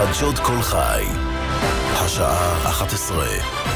חדשות כל חי, השעה 11.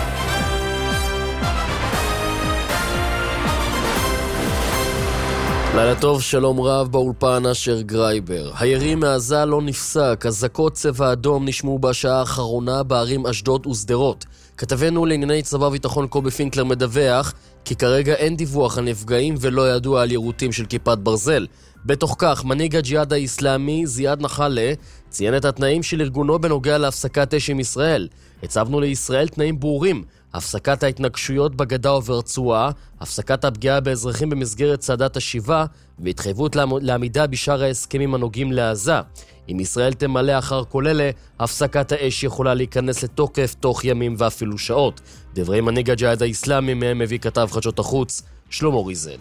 לילה טוב, שלום רב, באולפן אשר גרייבר. הירי מעזה לא נפסק, אזעקות צבע אדום נשמעו בשעה האחרונה בערים אשדוד ושדרות. כתבנו לענייני צבא ביטחון קובי פינקלר מדווח כי כרגע אין דיווח על נפגעים ולא ידוע על יירוטים של כיפת ברזל. בתוך כך, מנהיג הג'יהאד האסלאמי זיאד נחלה ציין את התנאים של ארגונו בנוגע להפסקת אש עם ישראל. הצבנו לישראל תנאים ברורים: הפסקת ההתנגשויות בגדה וברצועה, הפסקת הפגיעה באזרחים במסגרת צעדת השיבה, והתחייבות לעמידה בשאר ההסכמים הנוגעים לעזה. אם ישראל תמלא אחר כל אלה, הפסקת האש יכולה להיכנס לתוקף תוך ימים ואפילו שעות. דברי מנהיג הג'יהאד האסלאמי מהם מביא כתב חדשות החוץ שלמה ריזל.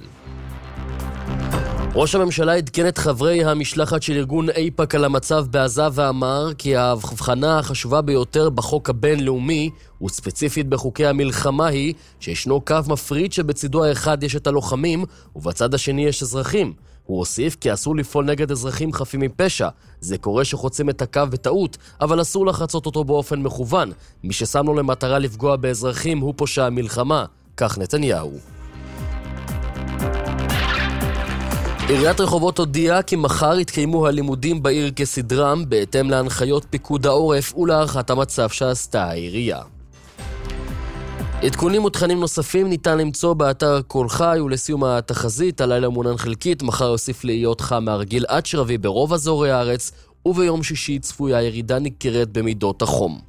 ראש הממשלה עדכן את חברי המשלחת של ארגון איפא"ק על המצב בעזה ואמר כי ההבחנה החשובה ביותר בחוק הבינלאומי וספציפית בחוקי המלחמה היא שישנו קו מפריד שבצדו האחד יש את הלוחמים ובצד השני יש אזרחים. הוא הוסיף כי אסור לפעול נגד אזרחים חפים מפשע. זה קורה שחוצים את הקו בטעות, אבל אסור לחצות אותו באופן מכוון. מי ששם לו למטרה לפגוע באזרחים הוא פושע המלחמה. כך נתניהו. עיריית רחובות הודיעה כי מחר יתקיימו הלימודים בעיר כסדרם בהתאם להנחיות פיקוד העורף ולהערכת המצב שעשתה העירייה. עדכונים ותכנים נוספים ניתן למצוא באתר כל חי, ולסיום התחזית, הלילה מעונן חלקית, מחר יוסיף להיות חם מהרגיל עד שרבי ברוב אזורי הארץ, וביום שישי צפויה ירידה ניכרת במידות החום.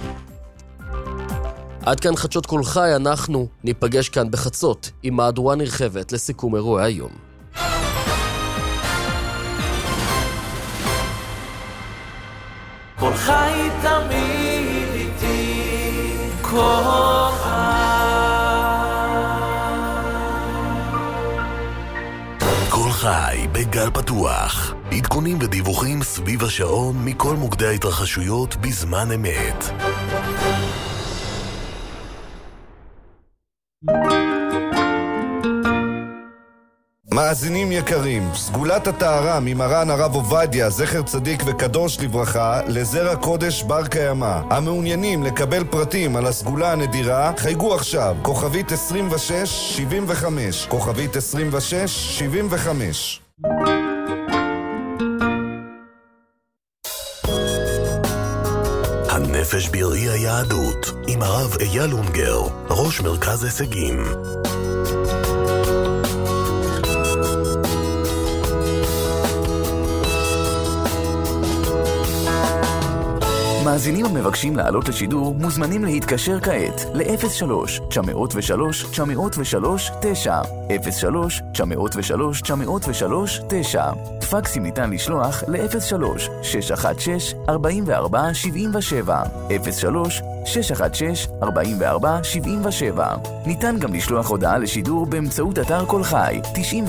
עד כאן חדשות כל חי, אנחנו ניפגש כאן בחצות עם מהדורה נרחבת לסיכום אירועי היום. כל חי תמיד איתי, כל כל חי בגל פתוח, עדכונים ודיווחים סביב השעון מכל מוקדי ההתרחשויות בזמן אמת. מאזינים יקרים, סגולת הטהרה ממרן הרב עובדיה, זכר צדיק וקדוש לברכה, לזרע קודש בר קיימא. המעוניינים לקבל פרטים על הסגולה הנדירה, חייגו עכשיו, כוכבית 2675, כוכבית 2675. הנפש בראי היהדות, עם הרב אייל אונגר, ראש מרכז הישגים. מאזינים המבקשים לעלות לשידור מוזמנים להתקשר כעת ל-03-903-903-9 03-903-903-9. פקסים ניתן לשלוח ל-03-616-4477 03-616-4477. ניתן גם לשלוח הודעה לשידור באמצעות אתר כל חי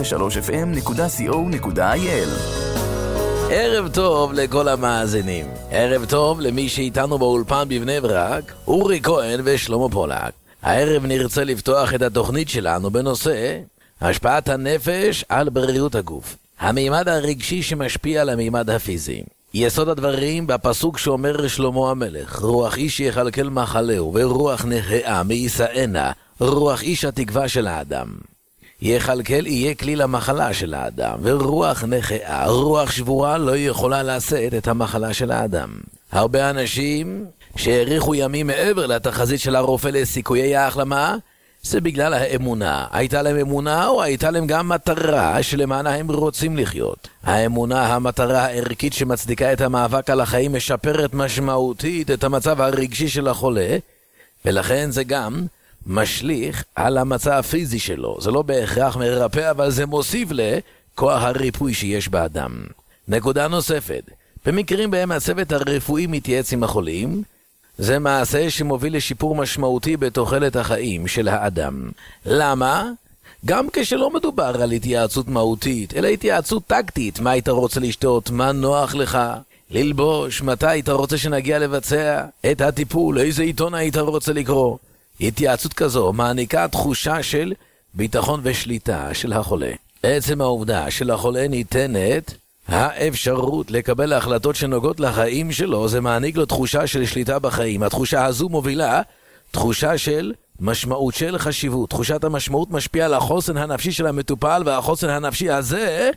93fm.co.il. ערב טוב לכל המאזינים, ערב טוב למי שאיתנו באולפן בבני ברק, אורי כהן ושלמה פולק. הערב נרצה לפתוח את התוכנית שלנו בנושא השפעת הנפש על בריאות הגוף, המימד הרגשי שמשפיע על המימד הפיזי. יסוד הדברים בפסוק שאומר שלמה המלך, רוח איש יכלכל מחלהו ורוח נחאה מיישאנה, רוח איש התקווה של האדם. יכלכל יהיה כלי למחלה של האדם, ורוח נחאה, רוח שבורה, לא יכולה לשאת את המחלה של האדם. הרבה אנשים שהאריכו ימים מעבר לתחזית של הרופא לסיכויי ההחלמה, זה בגלל האמונה. הייתה להם אמונה או הייתה להם גם מטרה שלמענה הם רוצים לחיות. האמונה, המטרה הערכית שמצדיקה את המאבק על החיים, משפרת משמעותית את המצב הרגשי של החולה, ולכן זה גם משליך על המצב הפיזי שלו. זה לא בהכרח מרפא, אבל זה מוסיף לכוח הריפוי שיש באדם. נקודה נוספת, במקרים בהם הצוות הרפואי מתייעץ עם החולים, זה מעשה שמוביל לשיפור משמעותי בתוחלת החיים של האדם. למה? גם כשלא מדובר על התייעצות מהותית, אלא התייעצות טקטית. מה היית רוצה לשתות? מה נוח לך ללבוש? מתי היית רוצה שנגיע לבצע את הטיפול? איזה עיתון היית רוצה לקרוא? התייעצות כזו מעניקה תחושה של ביטחון ושליטה של החולה. עצם העובדה של החולה ניתנת האפשרות לקבל החלטות שנוגעות לחיים שלו, זה מעניק לו תחושה של שליטה בחיים. התחושה הזו מובילה תחושה של משמעות, של חשיבות. תחושת המשמעות משפיעה על החוסן הנפשי של המטופל, והחוסן הנפשי הזה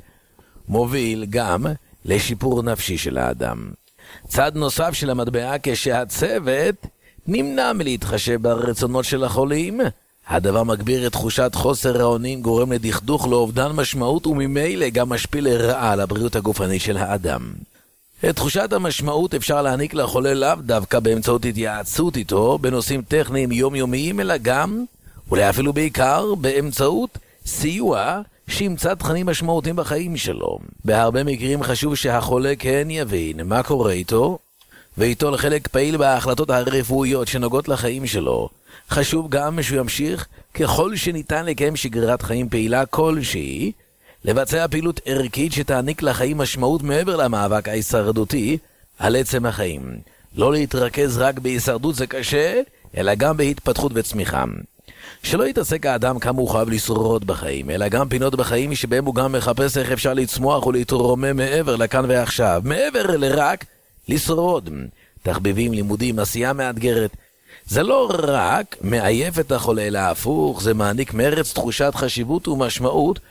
מוביל גם לשיפור נפשי של האדם. צד נוסף של המטבע, כשהצוות נמנע מלהתחשב ברצונות של החולים, הדבר מגביר את תחושת חוסר האונים, גורם לדכדוך, לאובדן משמעות, וממילא גם משפיע לרעה על הבריאות הגופנית של האדם. את תחושת המשמעות אפשר להעניק לחולה לאו דווקא באמצעות התייעצות איתו בנושאים טכניים יומיומיים, אלא גם, אולי אפילו בעיקר, באמצעות סיוע שימצא תכנים משמעותיים בחיים שלו. בהרבה מקרים חשוב שהחולה כן יבין מה קורה איתו, ואיתו לחלק פעיל בהחלטות הרפואיות שנוגעות לחיים שלו. חשוב גם שהוא ימשיך ככל שניתן לקיים שגרת חיים פעילה כלשהי, לבצע פעילות ערכית שתעניק לחיים משמעות מעבר למאבק ההישרדותי על עצם החיים. לא להתרכז רק בהישרדות, זה קשה, אלא גם בהתפתחות וצמיחה. שלא יתעסק האדם כמה הוא חייב לשרוד בחיים, אלא גם פינות בחיים שבהם הוא גם מחפש איך אפשר לצמוח ולהתרומם מעבר לכאן ועכשיו, מעבר לרק לשרוד. תחביבים, לימודים, עשייה מאתגרת. זה לא רק מעייף את החולה, אלא הפוך, זה מעניק מרץ, תחושת חשיבות ומשמעות,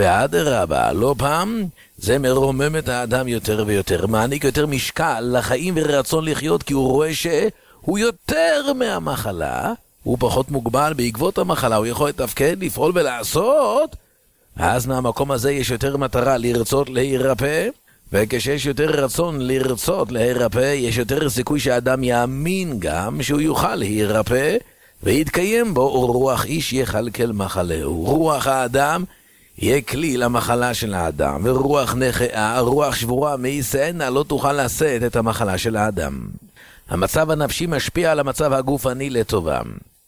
ואדרבה, לא פעם, זה מרומם את האדם יותר ויותר, מעניק יותר משקל לחיים ורצון לחיות, כי הוא רואה שהוא יותר מהמחלה, הוא פחות מוגבל בעקבות המחלה, הוא יכול לתפקד, לפעול ולעשות, אז מהמקום הזה יש יותר מטרה לרצות להירפא, וכשיש יותר רצון לרצות להירפא, יש יותר סיכוי שהאדם יאמין גם שהוא יוכל להירפא, ויתקיים בו רוח איש יחלקל מחלהו. רוח האדם יהיה כלי למחלה של האדם, ורוח נחאה, רוח שבורה מייסנה, לא תוכל לשאת את המחלה של האדם. המצב הנפשי משפיע על המצב הגופני לטובה.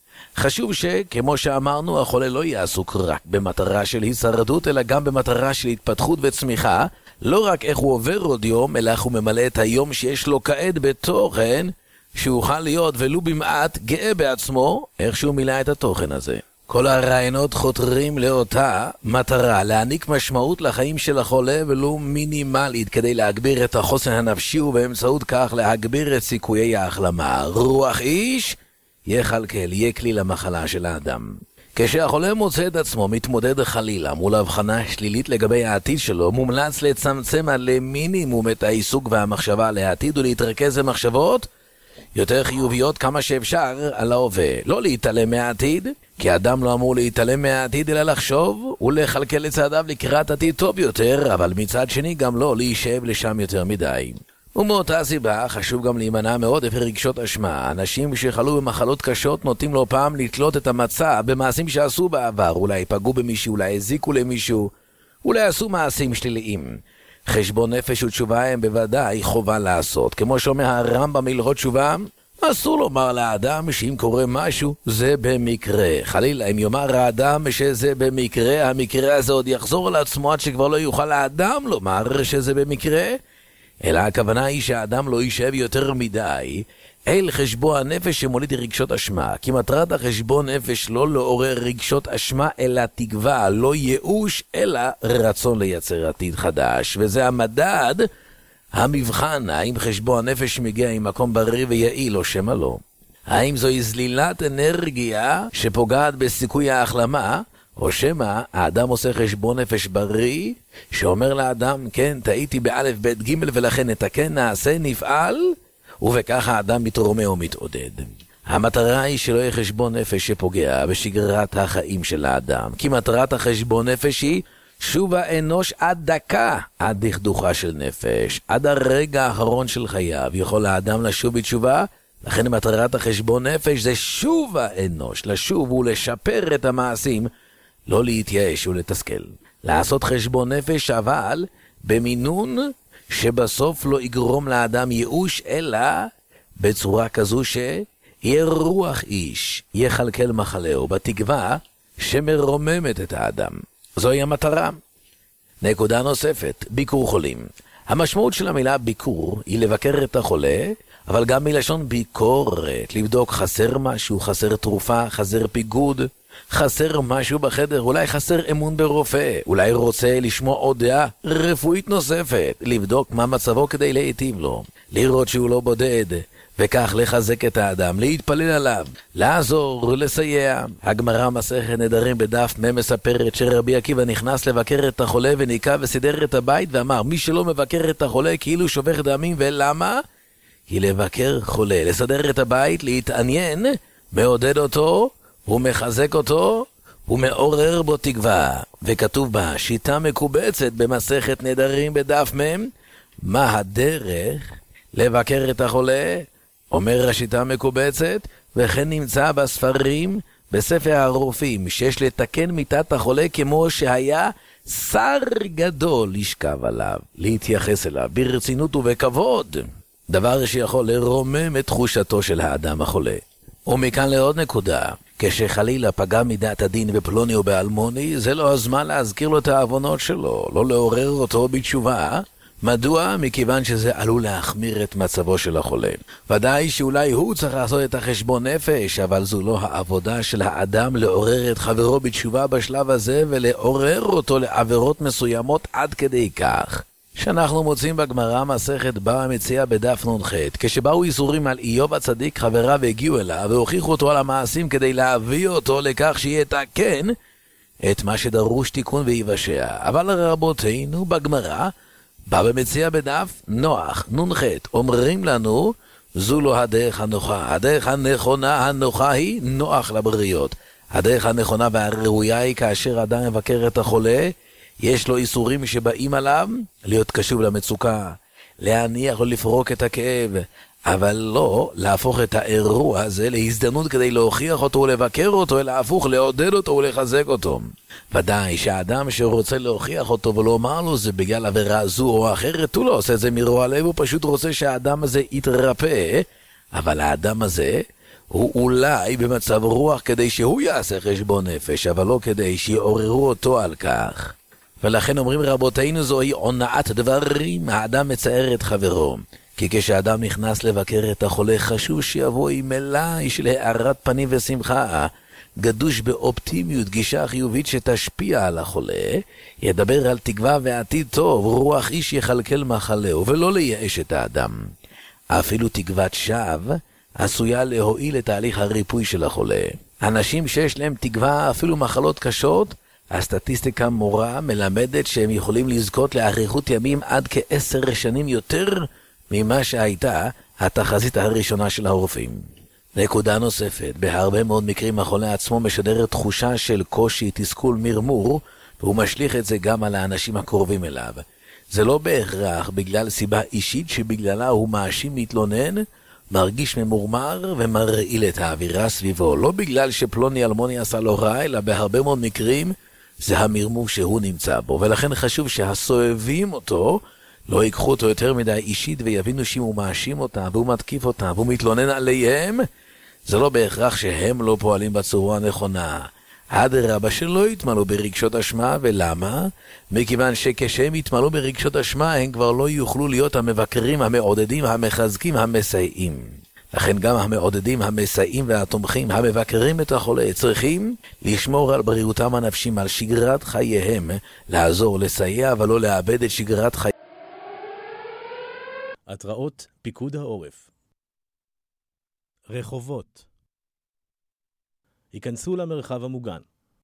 חשוב שכמו שאמרנו, החולה לא יעסוק רק במטרה של הישרדות, אלא גם במטרה של התפתחות וצמיחה, לא רק איך הוא עובר עוד יום, אלא איך הוא ממלא את היום שיש לו כעת בתוכן, שיוכל להיות ולו במעט גאה בעצמו, איך שהוא מילא את התוכן הזה. כל הרעיונות חותרים לאותה מטרה, להעניק משמעות לחיים של החולה ולו מינימלית, כדי להגביר את החוסן הנפשי ובאמצעות כך להגביר את סיכויי ההחלמה. רוח איש יחלקל, יהיה כלי למחלה של האדם. כשהחולה מוצא את עצמו מתמודד חלילה מול הבחנה שלילית לגבי העתיד שלו, מומלץ לצמצם על למינימום את העיסוק והמחשבה לעתיד ולהתרכז במחשבות יותר חיוביות כמה שאפשר על ההווה. לא להתעלם מהעתיד, כי אדם לא אמור להתעלם מהעתיד אלא לחשוב ולחלקל לצעדיו לקראת עתיד טוב יותר, אבל מצד שני גם לא להישב לשם יותר מדי. ומאותה סיבה חשוב גם להימנע מעודף רגשות אשמה. אנשים שחלו במחלות קשות נוטים לא פעם לתלות את המצב במעשים שעשו בעבר, אולי פגעו במישהו, אולי הזיקו למישהו, אולי עשו מעשים שליליים. חשבון נפש ותשובה הם בוודאי חובה לעשות. כמו שאומר הרמב"ם בהלכות תשובה, אסור לומר לאדם שאם קורה משהו זה במקרה. חלילה, אם יאמר האדם שזה במקרה, המקרה הזה עוד יחזור על עצמו עד שכבר לא יוכל האדם לומר שזה במקרה, אלא הכוונה היא שהאדם לא יישב יותר מדי אל חשבון הנפש שמוליד רגשות אשמה. כי מטרת החשבון נפש לא לעורר רגשות אשמה, אלא תקווה, לא ייאוש, אלא רצון לייצר עתיד חדש. וזה המדד, המבחן, האם חשבון הנפש מגיע עם מקום בריא ויעיל או שמה לא. האם זוהי זלילת אנרגיה שפוגעת בסיכוי ההחלמה, או שמה האדם עושה חשבון נפש בריא, שאומר לאדם, כן, טעיתי באלף בית ג' ולכן נתקן, נעשה, נפעל, ובכך האדם מתרומם ומתעודד. המטרה היא שלא יהיה חשבון נפש שפוגע בשגרת החיים של האדם, כי מטרת החשבון נפש היא שוב האנוש עד דקה, עד דכדוכה של נפש, עד הרגע האחרון של חייו, יכול האדם לשוב בתשובה. לכן מטרת החשבון נפש זה שוב האנוש, לשוב ולשפר את המעשים, לא להתייאש ולתסכל. לעשות חשבון נפש, אבל במינון שבסוף לא יגרום לאדם ייאוש, אלא בצורה כזו שיהיה רוח איש, יחלקל מחלהו, בתקווה שמרוממת את האדם. זוהי המטרה. נקודה נוספת, ביקור חולים. המשמעות של המילה ביקור היא לבקר את החולה, אבל גם מלשון ביקורת, לבדוק חסר משהו, חסר תרופה, חסר פיגוד, חסר משהו בחדר, אולי חסר אמון ברופא, אולי רוצה לשמוע עוד דעה רפואית נוספת, לבדוק מה מצבו כדי להיטיב לו, לראות שהוא לא בודד, וכך לחזק את האדם, להתפלל עליו, לעזור, לסייע. הגמרא מסכת נדרים בדף מ' מספרת שרבי עקיבא נכנס לבקר את החולה וניקה וסידר את הבית ואמר, מי שלא מבקר את החולה כאילו שופך דמים, ולמה? כי לבקר חולה, לסדר את הבית, להתעניין, מעודד אותו, הוא מחזק אותו, הוא מעורר בו תקווה. וכתוב בה שיטה מקובצת במסכת נדרים בדף מ', מה הדרך לבקר את החולה? אומר השיטה מקובצת, וכן נמצא בספרים, בספר הרופאים, שיש לתקן מיטת החולה כמו שהיה שר גדול לשכב עליו, להתייחס אליו ברצינות ובכבוד, דבר שיכול לרומם את תחושתו של האדם החולה. ומכאן לעוד נקודה, כשחלילה פגע מידת הדין בפלוני או באלמוני, זה לא הזמן להזכיר לו את העוונות שלו, לא לעורר אותו בתשובה. מדוע? מכיוון שזה עלול להחמיר את מצבו של החולה. ודאי שאולי הוא צריך לעשות את החשבון נפש, אבל זו לא העבודה של האדם לעורר את חברו בתשובה בשלב הזה, ולעורר אותו לעבירות מסוימות עד כדי כך. שאנחנו מוצאים בגמרא מסכת בבא מציעא בדף נ"ח, כשבאו איסורים על איוב הצדיק חבריו והגיעו אליו והוכיחו אותו על המעשים כדי להביא אותו לכך שיתקן את מה שדרוש תיקון ויבשע. אבל רבותינו בגמרא בבא מציעא בדף נוח נ"ח אומרים לנו, זו לא הדרך הנוחה. הדרך הנכונה הנוחה היא נוח לבריות. הדרך הנכונה והראויה היא כאשר אדם מבקר את החולה, יש לו איסורים שבאים עליו, להיות קשוב למצוקה, להניח או לפרוק את הכאב, אבל לא להפוך את האירוע הזה להזדמנות כדי להוכיח אותו ולבקר אותו, אלא הפוך לעודד אותו ולחזק אותו. ודאי שהאדם שרוצה להוכיח אותו ולומר לו זה בגלל עבירה זו או אחרת, הוא לא עושה את זה מרוע לב, הוא פשוט רוצה שהאדם הזה יתרפא, אבל האדם הזה הוא אולי במצב רוח כדי שהוא יעשה חשבון נפש, אבל לא כדי שיעוררו אותו על כך. ולכן אומרים רבותינו, זוהי עונאת דברים, האדם מצער את חברו. כי כשאדם נכנס לבקר את החולה, חשוב שיבוא עם מלאי של הארת פנים ושמחה, גדוש באופטימיות, גישה חיובית שתשפיע על החולה, ידבר על תקווה ועתיד טוב, רוח איש יחלקל מחלהו, ולא לייאש את האדם. אפילו תקוות שווא עשויה להועיל לתהליך הריפוי של החולה. אנשים שיש להם תקווה, אפילו מחלות קשות, הסטטיסטיקה מורה מלמדת שהם יכולים לזכות לאריכות ימים עד כ10 שנים יותר ממה שהייתה התחזית הראשונה של הרופאים. נקודה נוספת, בהרבה מאוד מקרים החולה עצמו משדר תחושה של קושי, תסכול, מרמור, והוא משליך את זה גם על האנשים הקרובים אליו. זה לא בהכרח בגלל סיבה אישית שבגללה הוא מאשים מתלונן, מרגיש ממורמר ומרעיל את האווירה סביבו. לא בגלל שפלוני אלמוני עשה לו רע, אלא בהרבה מאוד מקרים זה המרמור שהוא נמצא בו. ולכן חשוב שהסובבים אותו לא ייקחו אותו יותר מדי אישית ויבינו שאם הוא מאשים אותם והוא מתקיף אותם והוא מתלונן עליהם, זה לא בהכרח שהם לא פועלים בצורה הנכונה. אדרבה שלא יתמלאו ברגשות אשמה. ולמה? מכיוון שכשהם יתמלאו ברגשות אשמה הם כבר לא יוכלו להיות המבקרים, המעודדים, המחזקים, המסייעים. לכן גם המעודדים, המסייעים והתומכים, המבקרים את החולה, צריכים לשמור על בריאותם הנפשיים, על שגרת חייהם, לעזור, לסייע ולא לאבד את שגרת חייהם. התראות פיקוד העורף. רחובות. היכנסו למרחב המוגן.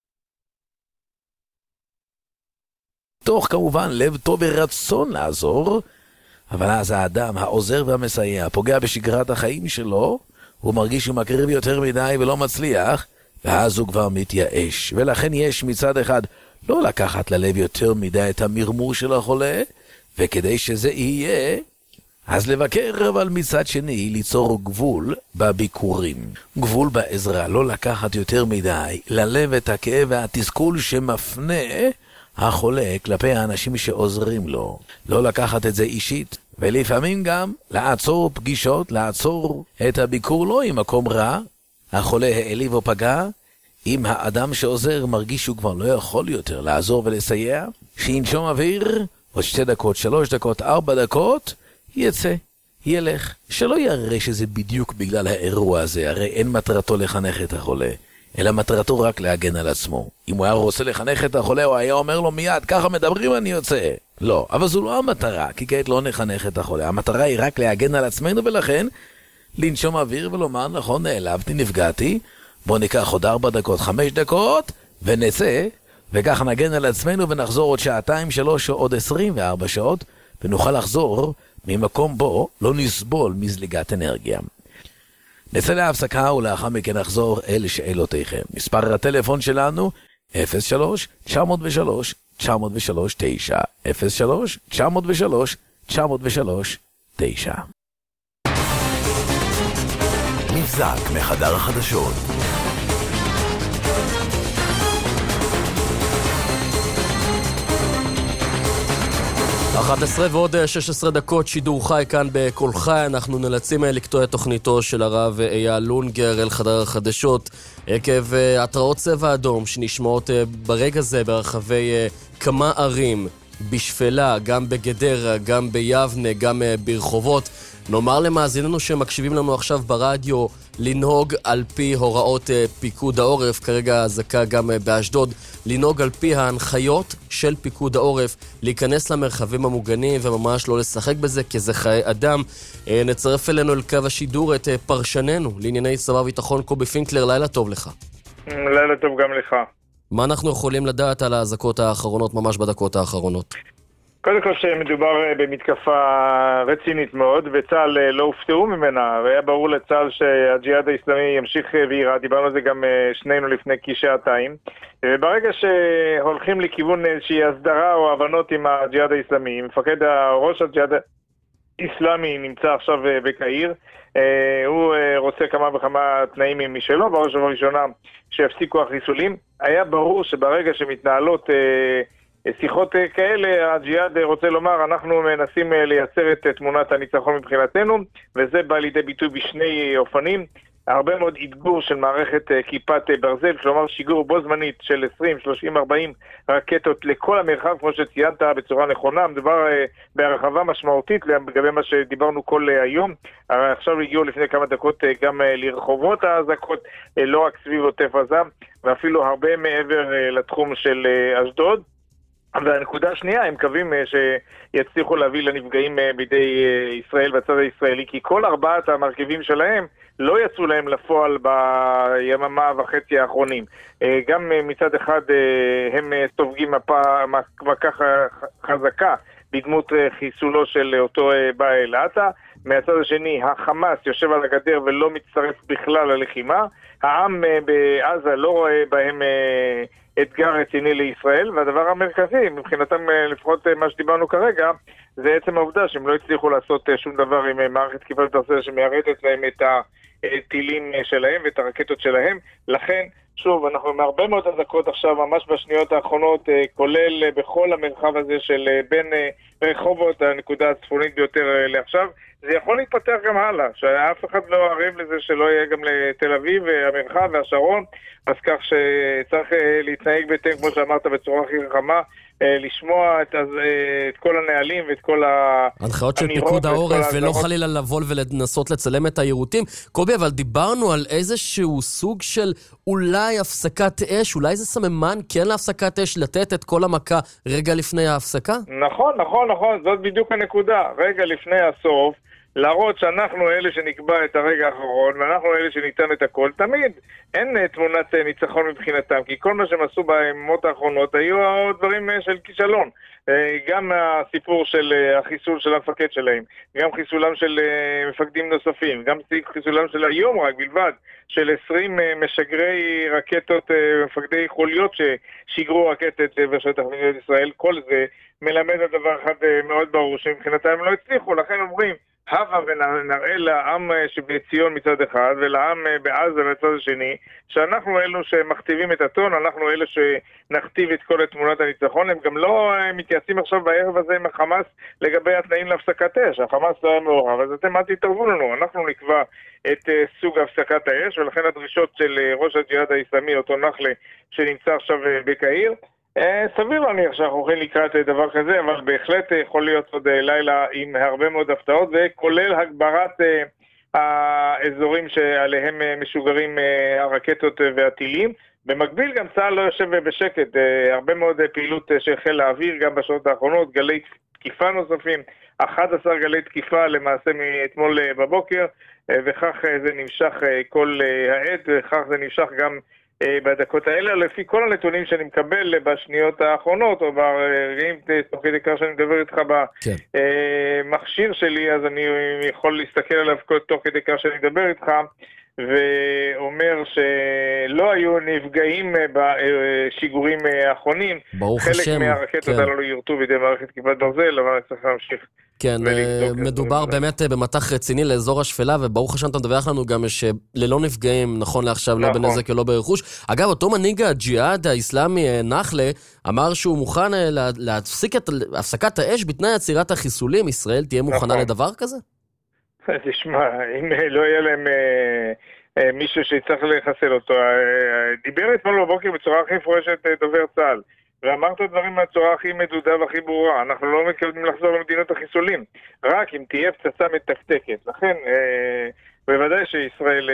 תוך כמובן לב טוב ורצון לעזור, אבל אז האדם העוזר והמסייע פוגע בשגרת החיים שלו, הוא מרגיש שהוא מקריב יותר מדי ולא מצליח, ואז הוא כבר מתייאש. ולכן יש מצד אחד לא לקחת ללב יותר מדי את המרמור של החולה, וכדי שזה יהיה, אז לבקר, אבל מצד שני ליצור גבול בביקורים. גבול בעזרה, לא לקחת יותר מדי ללב את הכאב והתסכול שמפנה החולה כלפי האנשים שעוזרים לו. לא לקחת את זה אישית, ולפעמים גם לעצור פגישות, לעצור את הביקור לא עם מקום רע. החולה העליב או פגע, אם האדם שעוזר מרגיש שהוא כבר לא יכול יותר לעזור ולסייע, שינשום אוויר, עוד 2 דקות, 3 דקות, 4 דקות, יצא, ילך, שלא יראה שזה בדיוק בגלל האירוע הזה, הרי אין מטרתו לחנך את החולה, אלא מטרתו רק להגן על עצמו. אם הוא היה רוצה לחנך את החולה, הוא היה אומר לו מיד, ככה מדברים אני יוצא. לא, אבל זו לא המטרה, כי כעת לא נחנך את החולה. המטרה היא רק להגן על עצמנו, ולכן לנשום אוויר ולומר, נכון, נעלבתי, נפגעתי, בוא ניקח עוד 4 דקות, 5 דקות, ונצא, וככה נגן על עצמנו ונחזור עוד 2, 3 או עוד 24 שעות, ונוכל לחזור ממקום בו לא נסבול מזליגת אנרגיה. נצא להפסקה ולאחר מכן נחזור אל שאלותיכם. מספר הטלפון שלנו 03-903-903-9 03-903-903-9 מבזק מחדר החדשות. ו עוד 16 דקות שידור חי כאן בכל חי. אנחנו נאלצים לקטוע את תוכניתו של הרב אייל לונגר אל חדר החדשות עקב התראות צבע אדום שנשמעות ברגע זה ברחבי כמה ערים, בשפלה, גם בגדרה, גם ביבנה, גם ברחובות. נאמר למאזיננו שמקשיבים לנו עכשיו ברדיו לנהוג על פי הוראות פיקוד העורף, כרגע הזקה גם באשדוד, לנהוג על פי ההנחיות של פיקוד העורף, להיכנס למרחבים המוגנים וממש לא לשחק בזה, כי זה חיי אדם. נצרף אלינו אל קו השידור את פרשננו לענייני צבא וביטחון קובי פינקלר. לילה טוב לך. לילה טוב גם לך. מה אנחנו יכולים לדעת על ההזקות האחרונות ממש בדקות האחרונות? קודם כל שמדובר במתקפה רצינית מאוד, וצה"ל לא הופתעו ממנה, והיה ברור לצה"ל שהג'יהאד האסלאמי ימשיך ויראה, דיברנו על זה גם שנינו לפני כשעתיים, וברגע שהולכים לכיוון איזושהי הסדרה או הבנות עם הג'יהאד האסלאמי, מפקד ראש הג'יהאד האסלאמי נמצא עכשיו בקהיר, הוא רוצה כמה וכמה תנאים משלו, בראש ובראשונה שיפסיקו החיסולים. היה ברור שברגע שמתנהלות שיחות כאלה, הג'יהאד רוצה לומר, אנחנו מנסים לייצר את תמונת הניצחון מבחינתנו, וזה בא לידי ביטוי בשני אופנים. הרבה מאוד אתגור של מערכת כיפת ברזל, כלומר שיגור בו זמנית של 20, 30, 40 רקטות לכל המרחב, כמו שציינת בצורה נכונה. מדובר בהרחבה משמעותית לגבי מה שדיברנו כל היום. עכשיו הגיעו לפני כמה דקות גם לרחובות האזעקות, לא רק סביב עוטף עזה, ואפילו הרבה מעבר לתחום של אשדוד. והנקודה השנייה, הם מקווים שיצליחו להביא לנפגעים בידי ישראל בצד הישראלי, כי כל 4 המרכיבים שלהם לא יצאו להם לפועל ביממה וחצי האחרונים. גם מצד אחד הם סופגים מכה חזקה בדמות חיסולו של אותו באל עטה, מהצד השני החמאס יושב על הגדר ולא מצטרף בכלל ללחימה, העם בעזה לא רואה בהם אתגר רציני לישראל, והדבר המרכזי, מבחינתם לפחות מה שדיברנו כרגע, זה עצם העובדה שהם לא הצליחו לעשות שום דבר עם מערכת כיפת ברזל שמיירדת להם את הטילים שלהם ואת הרקטות שלהם. לכן, שוב, אנחנו עם הרבה מאוד אזעקות עכשיו, ממש בשניות האחרונות, כולל בכל המרחב הזה של בין רחובות, הנקודה הצפונית ביותר לעכשיו. זה יכול להתפתח גם הלאה, שאף אחד לא ערב לזה שלא יהיה גם לתל אביב, המרחב והשרון, אז כך שצריך להתנהג בהתאם, כמו שאמרת, בצורה הכי רחמה, לשמוע את כל הנהלים ואת כל הנחיות של פיקוד העורף, ולא חלילה לבוא ולנסות לצלם את היירוטים. קובי, אבל דיברנו על איזשהו סוג של אולי הפסקת אש, אולי זה סממן כן להפסקת אש, לתת את כל המכה רגע לפני ההפסקה? נכון, זאת בדיוק הנקודה. רגע לפני הסוף, להראות שאנחנו אלה שנקבע את הרגע האחרון, ואנחנו אלה שניתן את הכל. תמיד אין תמונת ניצחון מבחינתם, כי כל מה שהם עשו בימות האחרונות היו דברים של כישלון. גם הסיפור של החיסול של המפקד שלהם, גם חיסולם של מפקדים נוספים, גם חיסולם של היום רק בלבד, של 20 משגרי רקטות, מפקדי חוליות ששיגרו רקטת בשטח מדינת ישראל. כל זה מלמד על דבר אחד מאוד ברור, שמבחינתם הם לא הצליחו. לכן אומרים, הווה ונראה לעם שבציון מצד אחד ולעם בעזה מצד השני, שאנחנו אלו שמכתיבים את הטון, אנחנו אלו שנכתיב את כל תמונת הניצחון. הם גם לא מתייעצים עכשיו בערב הזה עם החמאס לגבי התנאים להפסקת אש. החמאס לא היה מעורב, אז אתם אל תתערבו לנו, אנחנו נקבע את סוג הפסקת האש, ולכן הדרישות של ראש הג'יהאד האסלאמי, אותו נחלה שנמצא עכשיו בקהיר, סביר להניח שאנחנו הולכים לקראת דבר כזה, אבל בהחלט יכול להיות עוד לילה עם הרבה מאוד הפתעות, וכולל הגברת האזורים שעליהם משוגרים הרקטות והטילים. במקביל גם צה"ל לא יושב בשקט, הרבה מאוד פעילות שהחל להעביר גם בשעות האחרונות, גלי תקיפה נוספים, 11 גלי תקיפה למעשה מאתמול בבוקר, וכך זה נמשך כל העת, וכך זה נמשך גם בדקות האלה, לפי כל הנתונים שאני מקבל בשניות האחרונות, או ברגעים תוך כדי כך שאני מדבר איתך במכשיר שלי, אז אני יכול להסתכל עליו תוך כדי כך שאני מדבר איתך, ואומר שלא היו נפגעים בשיגורים האחרונים. ברוך חלק השם. חלק מהרקטות האלו יורטו בידי מערכת כיפת ברזל, אבל אני צריך להמשיך. כן, מדובר באמת במתח רציני לאזור השפלה, וברוך השם אתה מדווח לנו גם שללא נפגעים, נכון לעכשיו, לא בנזק ולא ברכוש. אגב, אותו מנהיג הג'יהאד האסלאמי נחלה, אמר שהוא מוכן להפסיק את הפסקת האש בתנאי עצירת החיסולים. ישראל תהיה מוכנה לדבר כזה? תשמע, אם לא יהיה להם מישהו שיצטרך לחסל אותו, דיבר אתמול בבוקר בצורה הכי מפורשת דובר צה"ל, ואמרת דברים מהצורה הכי מדודה והכי ברורה. אנחנו לא מתכוונים לחזור למדינות החיסולים, רק אם תהיה פצצה מתקתקת. לכן, בוודאי שישראל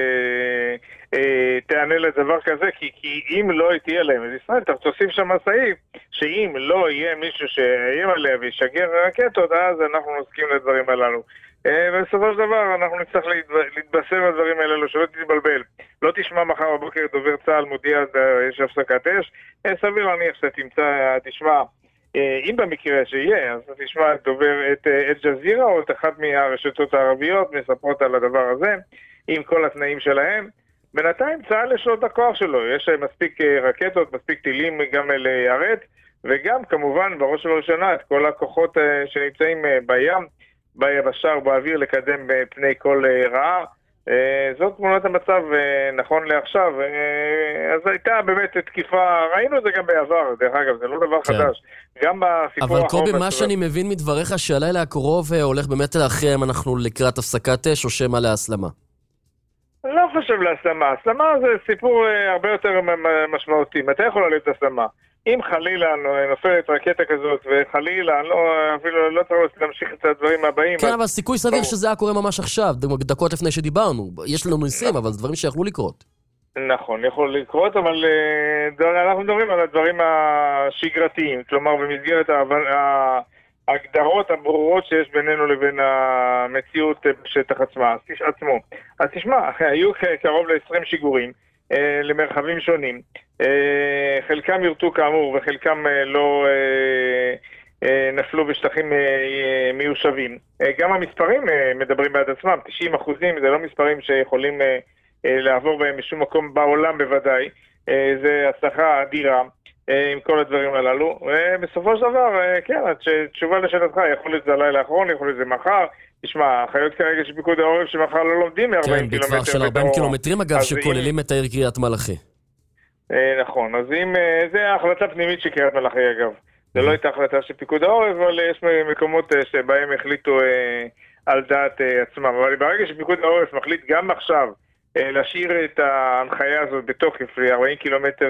תענה לדבר כזה, כי אם לא תהיה להם, אז ישראל תוסיף שם סעיף, שאם לא יהיה מישהו שיהיה עליה וישגר רקטות, אז אנחנו נסכים לדברים הללו. ובסופו של דבר אנחנו נצטרך להתבשר על הדברים האלה, שלא תתבלבל. לא תשמע מחר בבוקר דובר צה"ל מודיע יש הפסקת אש, סביר להניח תשמע, אם במקרה שיהיה, אז תשמע את אל-ג'זירה או את אחת מהרשתות הערביות מספרות על הדבר הזה, עם כל התנאים שלהם. בינתיים צה"ל יש לו את הכוח שלו, יש מספיק רקטות, מספיק טילים גם לירד, וגם כמובן בראש ובראשונה את כל הכוחות שנמצאים בים, ביבשה ובאוויר לקדם פני כל רעה. זאת תמונת המצב נכון לעכשיו. אז הייתה באמת תקיפה, ראינו את זה גם בעבר, דרך אגב, זה לא דבר חדש. גם בסיפור אבל קובי, מה שאני מבין מדבריך שהלילה הקרוב הולך באמת להכריע אם אנחנו לקראת הפסקת אש או שמא להסלמה. לא חושב להסלמה. הסלמה זה סיפור הרבה יותר משמעותי. מתי יכולה להיות הסלמה? אם חלילה נופלת רקטה כזאת, וחלילה, אפילו לא צריך להמשיך את הדברים הבאים. כן, אבל סיכוי סביר שזה היה קורה ממש עכשיו, דקות לפני שדיברנו. יש לנו ניסים, אבל זה דברים שיכולו לקרות. נכון, יכולו לקרות, אבל אנחנו מדברים על הדברים השגרתיים, כלומר במסגרת ההגדרות הברורות שיש בינינו לבין המציאות בשטח עצמו. אז תשמע, היו קרוב ל-20 שיגורים למרחבים שונים. חלקם יורטו כאמור וחלקם לא נפלו בשטחים מיושבים. גם המספרים מדברים בעד עצמם, 90% זה לא מספרים שיכולים לעבור בהם משום מקום בעולם בוודאי. זה הצלחה אדירה עם כל הדברים הללו, ובסופו של דבר, כן, תשובה לשאלתך, יכול להיות זה הלילה האחרון, יכול להיות זה מחר. תשמע, החיות כרגע של פיקוד העורף שמחר לא לומדים מ-40 קילומטר. כן, בטווח של 40 קילומטרים אגב, שכוללים את העיר קריית מלאכי. נכון, אז אם זה החלטה פנימית של קריית מלאכי אגב. זה לא הייתה החלטה של פיקוד העורף, אבל יש מקומות שבהם החליטו על דעת עצמם. אבל ברגע שפיקוד העורף מחליט גם עכשיו להשאיר את ההנחיה הזאת בתוקף ל-40 קילומטר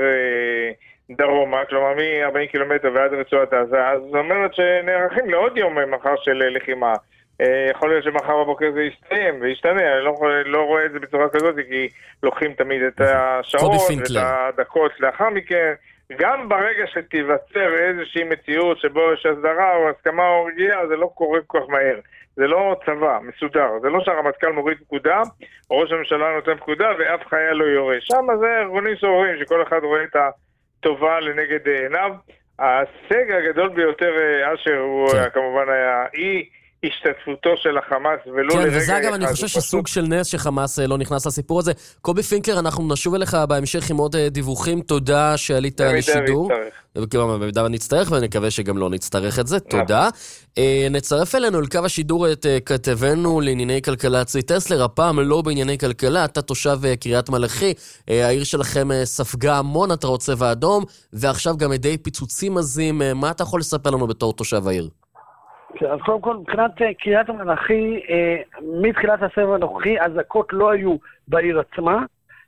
דרומה, כלומר מ-40 קילומטר ועד רצועת עזה, אז זאת אומרת שנערכים לעוד יום מחר של לחימה. יכול להיות שמחר בבוקר זה יסתיים וישתנה, אני לא רואה את זה בצורה כזאת, כי לוקחים תמיד את השעות ואת הדקות לאחר מכן. גם ברגע שתיווצר איזושהי מציאות שבו יש הסדרה או הסכמה או רגיעה, זה לא קורה כל כך מהר. זה לא צבא מסודר, זה לא שהרמטכ"ל מוריד פקודה, או ראש הממשלה נותן פקודה ואף חייל לא יורה. שם זה ארגונים סוררים שכל אחד רואה את הטובה לנגד עיניו. ההישג הגדול ביותר, אשר, הוא כמובן היה השתתפותו של החמאס ולא לרגע... כן, וזה אגב, אני חושב שסוג של נס שחמאס לא נכנס לסיפור הזה. קובי פינקלר, אנחנו נשוב אליך בהמשך עם עוד דיווחים. תודה שעלית לשידור. במידה נצטרך, ואני מקווה שגם לא נצטרך את זה. תודה. נצרף אלינו אל קו השידור את כתבנו לענייני כלכלה צבי טסלר, הפעם לא בענייני כלכלה, אתה תושב קריית מלאכי, העיר שלכם ספגה המון התרעות צבע אדום, ועכשיו גם ידי פיצוצים עזים. מה אתה יכול לספר לנו בתור תושב העיר? אז קודם כל, מבחינת קריית המלאכי, מתחילת הסבב הנוכחי, אזעקות לא היו בעיר עצמה,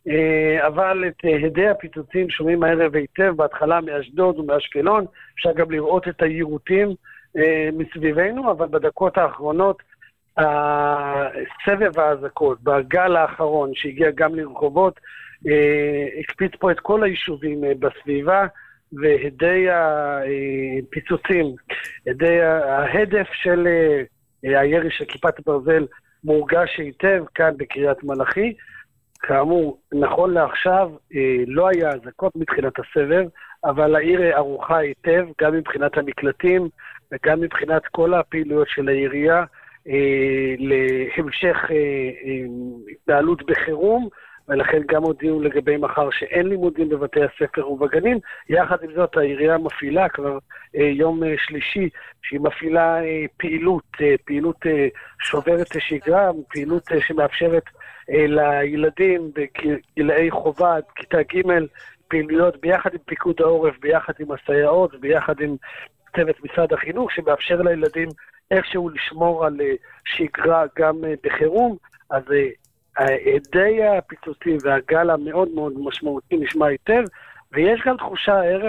אבל את הדי הפיצוצים שומעים הערב היטב, בהתחלה מאשדוד ומאשקלון, אפשר גם לראות את היירוטים מסביבנו, אבל בדקות האחרונות הסבב האזעקות בגל האחרון שהגיע גם לרחובות, הקפיץ פה את כל היישובים בסביבה, והדי הפיצוצים, הדי ההדף של הירי של כיפת הברזל מורגש היטב כאן בקריית מלאכי. כאמור, נכון לעכשיו לא היה אזעקות מתחילת הסבב, אבל העיר ערוכה היטב, גם מבחינת המקלטים וגם מבחינת כל הפעילויות של העירייה להמשך התנהלות בחירום, ולכן גם הודיעו לגבי מחר שאין לימודים בבתי הספר ובגנים. יחד עם זאת, העירייה מפעילה כבר יום שלישי, שהיא מפעילה פעילות שוברת שגרה, פעילות שמאפשרת לילדים בגילאי חובה, כיתה ג', פעילויות ביחד עם פיקוד העורף, ביחד עם הסייעות, ביחד עם צוות משרד החינוך, שמאפשר לילדים איכשהו לשמור על שגרה גם בחירום. אז עדי הפיצוצים והגל המאוד מאוד משמעותי נשמע היטב, ויש גם תחושה הערב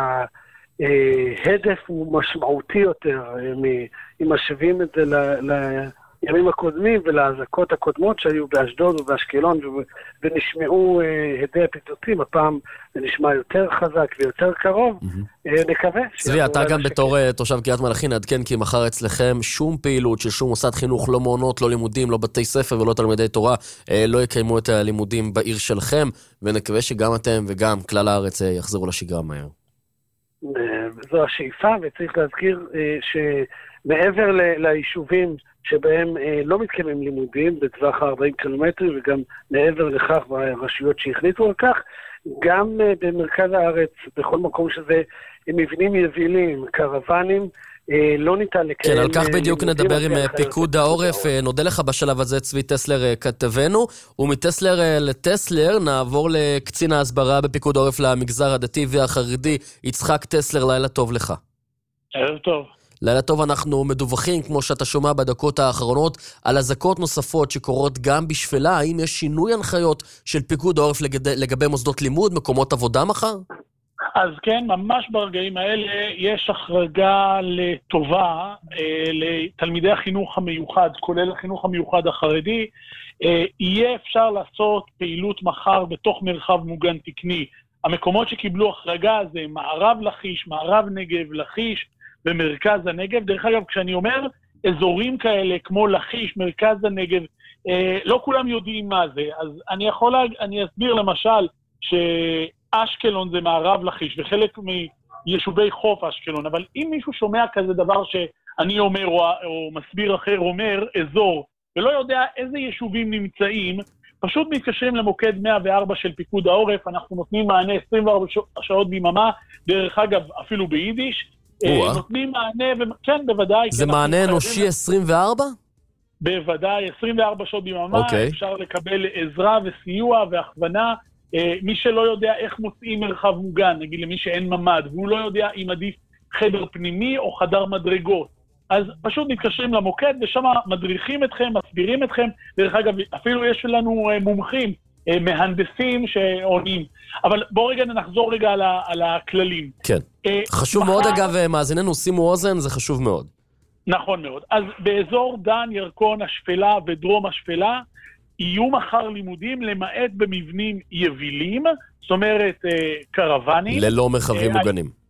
שההדף הוא משמעותי יותר, אם משווים את זה לימים הקודמים ולהזעקות הקודמות שהיו באשדוד ובאשקלון, ונשמעו עדי הפיצוצים, הפעם זה נשמע יותר חזק ויותר קרוב, נקווה. צבי, אתה גם בתור תושב קריית מלאכי נעדכן כי מחר אצלכם שום פעילות של שום מוסד חינוך, לא מעונות, לא לימודים, לא בתי ספר ולא תלמידי תורה, לא יקיימו את הלימודים בעיר שלכם, ונקווה שגם אתם וגם כלל הארץ יחזרו לשגרה מהר. זו השאיפה, וצריך להזכיר שמעבר ליישובים שבהם לא מתקיימים לימודים בטווח 40 קילומטר, וגם מעבר לכך ברשויות שהחליטו על כך, גם במרכז הארץ, בכל מקום שזה מבנים יבילים, קרוונים, לא ניתן לקיים. כן, על כך בדיוק נדבר עם פיקוד העורף. נודה לך בשלב הזה, צבי טסלר כתבנו, ומטסלר לטסלר נעבור לקצין ההסברה בפיקוד העורף למגזר הדתי והחרדי, יצחק טסלר, לילה טוב לך. ערב טוב. לילה טוב, אנחנו מדווחים, כמו שאתה שומע בדקות האחרונות, על אזעקות נוספות שקורות גם בשפלה. האם יש שינוי הנחיות של פיקוד העורף לגבי מוסדות לימוד, מקומות עבודה מחר? אז כן, ממש ברגעים האלה יש החרגה לטובה לתלמידי החינוך המיוחד, כולל החינוך המיוחד החרדי. יהיה אפשר לעשות פעילות מחר בתוך מרחב מוגן תקני. המקומות שקיבלו החרגה זה מערב לכיש, מערב נגב, לכיש, במרכז הנגב. דרך אגב, כשאני אומר אזורים כאלה כמו לכיש, מרכז הנגב, לא כולם יודעים מה זה. אז אני אסביר למשל שאשקלון זה מערב לכיש, וחלק מיישובי חוף אשקלון, אבל אם מישהו שומע כזה דבר שאני אומר, או מסביר אחר אומר, אזור, ולא יודע איזה יישובים נמצאים, פשוט מתקשרים למוקד 104 של פיקוד העורף, אנחנו נותנים מענה 24 שעות ביממה, דרך אגב, אפילו ביידיש, נותנים מענה, כן, בוודאי. זה מענה אנושי 24? בוודאי, 24 שעות ביממה, אפשר לקבל עזרה וסיוע והכוונה. מי שלא יודע איך מוצאים מרחב מוגן, נגיד למי שאין ממד, והוא לא יודע אם עדיף חדר פנימי או חדר מדרגות, אז פשוט מתקשרים למוקד, ושם מדריכים אתכם, מסבירים אתכם. דרך אגב, אפילו יש לנו מומחים, מהנדסים שעונים. אבל בואו רגע נחזור רגע על הכללים. כן. חשוב מאוד אגב, מאזיננו, שימו אוזן, זה חשוב מאוד. נכון מאוד. אז באזור דן, ירקון, השפלה ודרום השפלה, יהיו מחר לימודים למעט במבנים יבילים, זאת אומרת קרוונים. ללא מרחבים מוגנים.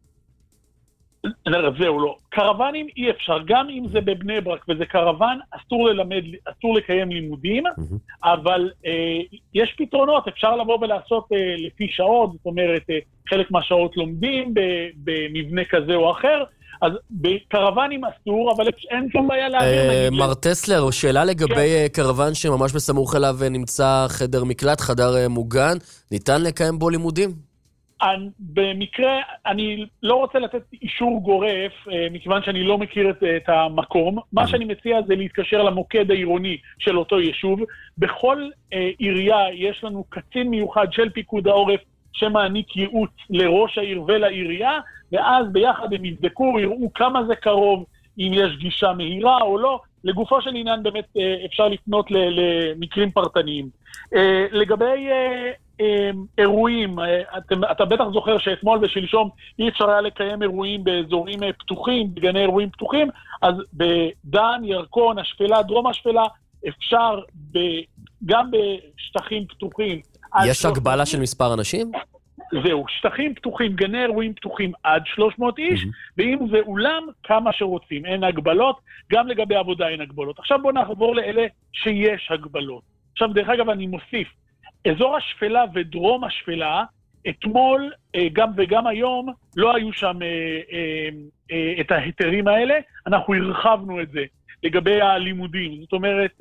זהו, לא. קרוונים אי אפשר, גם אם זה בבני ברק וזה קרוון, אסור לקיים לימודים, אבל יש פתרונות, אפשר לבוא ולעשות לפי שעות, זאת אומרת, חלק מהשעות לומדים במבנה כזה או אחר, אז בקרוונים אסור, אבל אין שום בעיה להעביר. מר טסלר, שאלה לגבי קרוון שממש בסמוך אליו נמצא חדר מקלט, חדר מוגן, ניתן לקיים בו לימודים? במקרה, אני לא רוצה לתת אישור גורף, מכיוון שאני לא מכיר את המקום. מה שאני מציע זה להתקשר למוקד העירוני של אותו יישוב. בכל עירייה יש לנו קצין מיוחד של פיקוד העורף, שמעניק ייעוץ לראש העיר ולעירייה, ואז ביחד הם יבדקו, יראו כמה זה קרוב, אם יש גישה מהירה או לא. לגופו של עניין באמת אפשר לפנות למקרים פרטניים. לגבי אירועים, אתה בטח זוכר שאתמול ושלשום אי אפשר היה לקיים אירועים באזורים פתוחים, בגני אירועים פתוחים, אז בדן, ירקון, השפלה, דרום השפלה, אפשר גם בשטחים פתוחים. יש הגבלה של מספר אנשים? זהו, שטחים פתוחים, גני אירועים פתוחים עד 300 איש, ואם זה אולם, כמה שרוצים, אין הגבלות, גם לגבי עבודה אין הגבלות. עכשיו בואו נעבור לאלה שיש הגבלות. עכשיו דרך אגב אני מוסיף, אזור השפלה ודרום השפלה, אתמול וגם היום לא היו שם את ההיתרים האלה, אנחנו הרחבנו את זה לגבי הלימודים, זאת אומרת,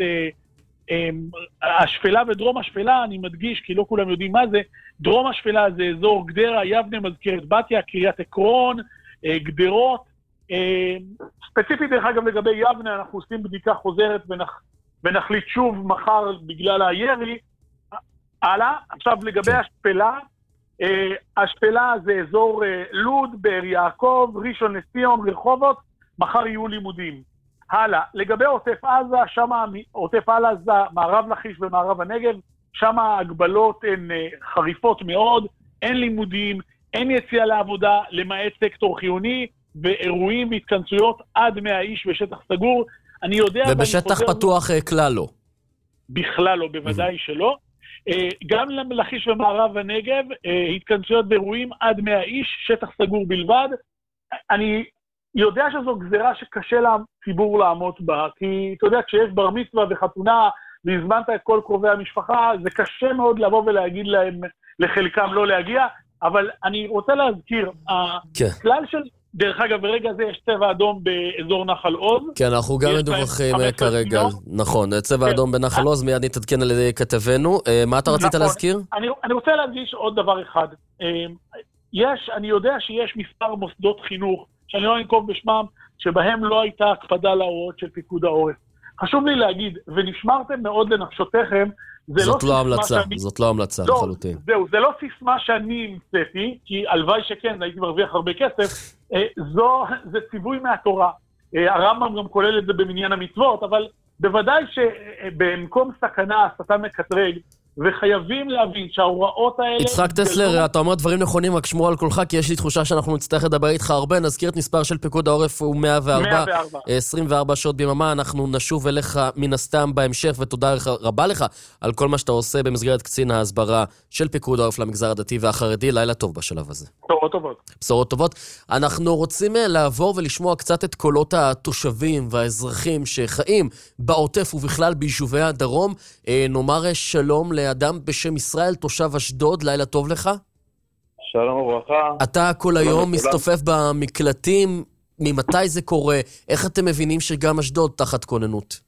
השפלה ודרום השפלה, אני מדגיש כי לא כולם יודעים מה זה, דרום השפלה זה אזור גדרה, יבנה, מזכרת בתיה, קריית עקרון, גדרות, ספציפית דרך אגב לגבי יבנה, אנחנו עושים בדיקה חוזרת ונחליט שוב מחר בגלל הירי, הלאה, עכשיו לגבי השפלה, השפלה זה אזור לוד, באר יעקב, ראשון לציון, רחובות, מחר יהיו לימודים. הלאה, לגבי עוטף עזה, שם עוטף עזה, מערב לכיש ומערב הנגב, שם ההגבלות הן חריפות מאוד, אין לימודים, אין יציאה לעבודה, למעט סקטור חיוני, ואירועים והתכנסויות עד 100 איש בשטח סגור. אני יודע... ובשטח פתוח כלל לא. בכלל לא, בוודאי שלא. גם לכיש ומערב הנגב, התכנסויות ואירועים עד 100 איש, שטח סגור בלבד. אני יודע שזו גזרה שקשה לציבור לעמוד בה, כי אתה יודע, כשיש בר מצווה וחתונה, והזמנת את כל קרובי המשפחה, זה קשה מאוד לבוא ולהגיד להם, לחלקם לא להגיע, אבל אני רוצה להזכיר, הכלל של, דרך אגב, ברגע זה יש צבע אדום באזור נחל עוז. כן, אנחנו גם מדווחים כרגע, נכון, צבע אדום בנחל עוז, מיד נתעדכן על ידי כתבנו. מה אתה רצית להזכיר? אני רוצה להדגיש עוד דבר אחד. אני יודע שיש מספר מוסדות חינוך, שאני לא אנקוב בשמם, שבהם לא הייתה הקפדה להוראות של פיקוד העורף. חשוב לי להגיד, ונשמרתם מאוד לנפשותיכם, זאת לא המלצה, לחלוטין. זהו, זה לא סיסמה שאני המצאתי, כי הלוואי שכן, הייתי מרוויח הרבה כסף, זה ציווי מהתורה. הרמב"ם גם כולל את זה במניין המצוות, אבל בוודאי שבמקום סכנה, השטן מקטרג, וחייבים להבין שההוראות האלה... יצחק טסלר, אתה אומר דברים נכונים, רק שמור על קולך, כי יש לי תחושה שאנחנו נצטרך לדבר איתך הרבה. נזכיר את מספר של פיקוד העורף, הוא 104, 24 שעות ביממה. אנחנו נשוב אליך מן הסתם בהמשך, ותודה רבה לך על כל מה שאתה עושה במסגרת קצין ההסברה של פיקוד העורף למגזר הדתי והחרדי. לילה טוב בשלב הזה. בשורות טובות. בשורות טובות. אנחנו רוצים לעבור ולשמוע קצת את קולות התושבים והאזרחים שחיים בעוטף ובכלל ביישובי הדרום. נאמר שלום לאדם בשם ישראל, תושב אשדוד, לילה טוב לך. שלום וברכה. אתה כל היום מסתופף במקלטים, ממתי זה קורה? איך אתם מבינים שגם אשדוד תחת כוננות?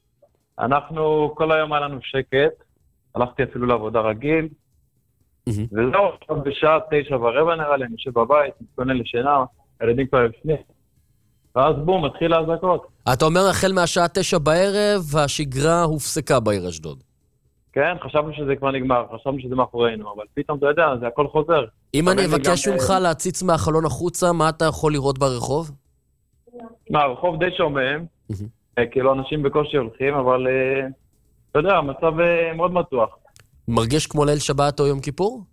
אנחנו כל היום היה לנו שקט, הלכתי אפילו לעבודה רגיל, וזהו, עכשיו בשעה 9:15 נראה לי, אני יושב בבית, מתכונן לשינה, הילדים כבר לפני, ואז בום, מתחיל ההזעקות. אתה אומר, החל מהשעה 9:00, השגרה הופסקה בעיר אשדוד. כן, חשבנו שזה כבר נגמר, חשבנו שזה מאחורינו, אבל פתאום אתה יודע, זה הכל חוזר. אם אני אבקש ממך להציץ מהחלון החוצה, מה אתה יכול לראות ברחוב? הרחוב די שומם, כאילו אנשים בקושי הולכים, אבל אתה יודע, המצב מאוד מתוח. מרגיש כמו ליל שבת או יום כיפור?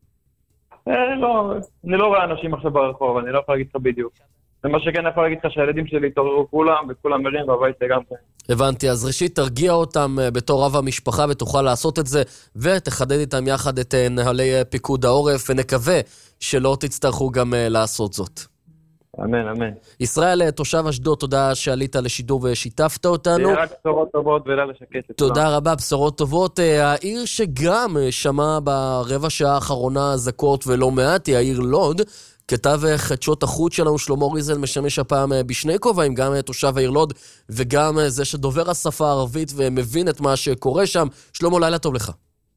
לא, אני לא רואה אנשים עכשיו ברחוב, אני לא יכול להגיד לך בדיוק. ומה שכן יכול להגיד לך שהילדים שלי התעוררו כולם, וכולם מרים והבית גם כן. הבנתי, אז ראשית תרגיע אותם בתור רב המשפחה ותוכל לעשות את זה, ותחדד איתם יחד את נהלי פיקוד העורף, ונקווה שלא תצטרכו גם לעשות זאת. אמן, אמן. ישראל, תושב אשדוד, תודה שעלית לשידור ושיתפת אותנו. רק בשורות טובות ולילה שקט. תודה רבה, בשורות טובות. העיר שגם שמע ברבע שעה האחרונה אזעקות ולא מעט, היא העיר לוד. כתב חדשות החוץ שלנו, שלמה ריזל, משמש הפעם בשני כובעים, גם תושב העיר לוד, וגם זה שדובר השפה הערבית ומבין את מה שקורה שם. שלמה, לילה טוב לך.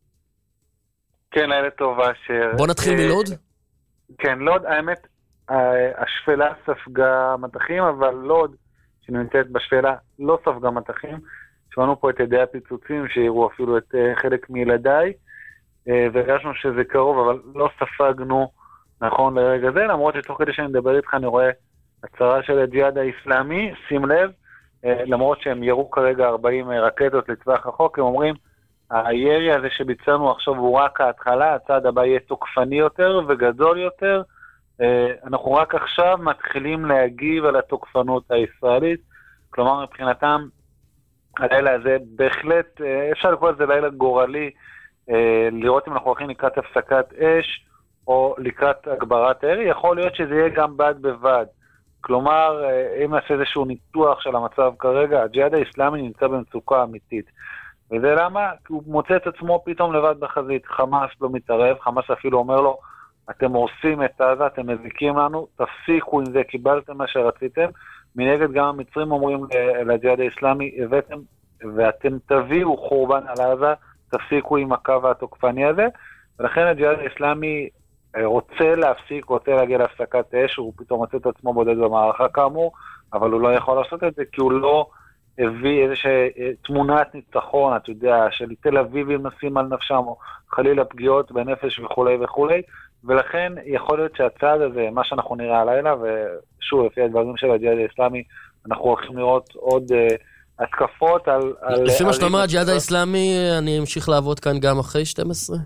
כן, לילה טוב, אשר. בוא נתחיל מלוד. כן, לוד, האמת, השפלה ספגה מתחים, אבל לוד, שנמצאת בשפלה, לא ספגה מתחים. שמענו פה את ידי הפיצוצים, שהראו אפילו את חלק מילדיי, והרגשנו שזה קרוב, אבל לא ספגנו נכון לרגע זה, למרות שתוך כדי שאני מדבר איתך, אני רואה הצהרה של הג'יהאד האסלאמי, שים לב, למרות שהם ירו כרגע 40 רקטות לטווח רחוק, הם אומרים הירי הזה שביצענו עכשיו הוא רק ההתחלה, הצעד הבא יהיה תוקפני יותר וגדול יותר. אנחנו רק עכשיו מתחילים להגיב על התוקפנות הישראלית, כלומר מבחינתם הלילה הזה בהחלט, אפשר לקרוא לזה לילה גורלי, לראות אם אנחנו הולכים לקראת הפסקת אש או לקראת הגברת הירי, יכול להיות שזה יהיה גם בד בבד. כלומר, אם נעשה איזשהו ניתוח של המצב כרגע, הג'יהאד האסלאמי נמצא במצוקה אמיתית. וזה למה? כי הוא מוצא את עצמו פתאום לבד בחזית. חמאס לא מתערב, חמאס אפילו אומר לו, אתם הורסים את עזה, אתם מזיקים לנו, תפסיקו עם זה, קיבלתם מה שרציתם. מנגד גם המצרים אומרים לג'יהאד האסלאמי, הבאתם ואתם תביאו חורבן על עזה, תפסיקו עם הקו התוקפני הזה. ולכן הג'יהאד האסלאמי רוצה להפסיק, רוצה להגיע להפסקת אש, הוא פתאום מוצא את עצמו בודד במערכה כאמור, אבל הוא לא יכול לעשות את זה, כי הוא לא הביא איזושהי תמונת ניצחון, אתה יודע, של תל אביבים נשים על נפשם, או חלילה פגיעות בנפש וכולי וכולי, ולכן יכול להיות שהצעד הזה, מה שאנחנו נראה הלילה, ושוב, לפי הדברים של הג'יהאד האסלאמי, אנחנו הולכים לראות עוד התקפות על... לפי מה שאתה אומר, הג'יהאד האסלאמי, אני אמשיך לעבוד כאן גם אחרי 12?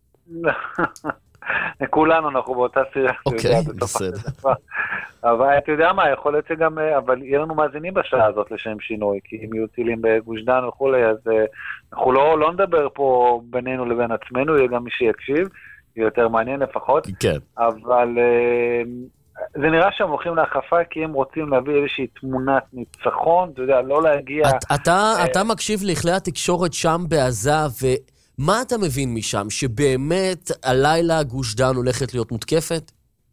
כולנו אנחנו באותה סירה. אוקיי, בסדר. אבל אתה יודע מה, יכול להיות שגם, אבל יהיה לנו מאזינים בשעה הזאת לשם שינוי, כי אם יהיו טילים בגוש דן וכולי, אז אנחנו לא נדבר פה בינינו לבין עצמנו, יהיה גם מי שיקשיב, יהיה יותר מעניין לפחות. כן. אבל זה נראה שהם הולכים להחפה, כי הם רוצים להביא איזושהי תמונת ניצחון, אתה יודע, לא להגיע... אתה מקשיב לכלי התקשורת שם בעזה, מה אתה מבין משם? שבאמת הלילה גוש דן הולכת להיות מותקפת?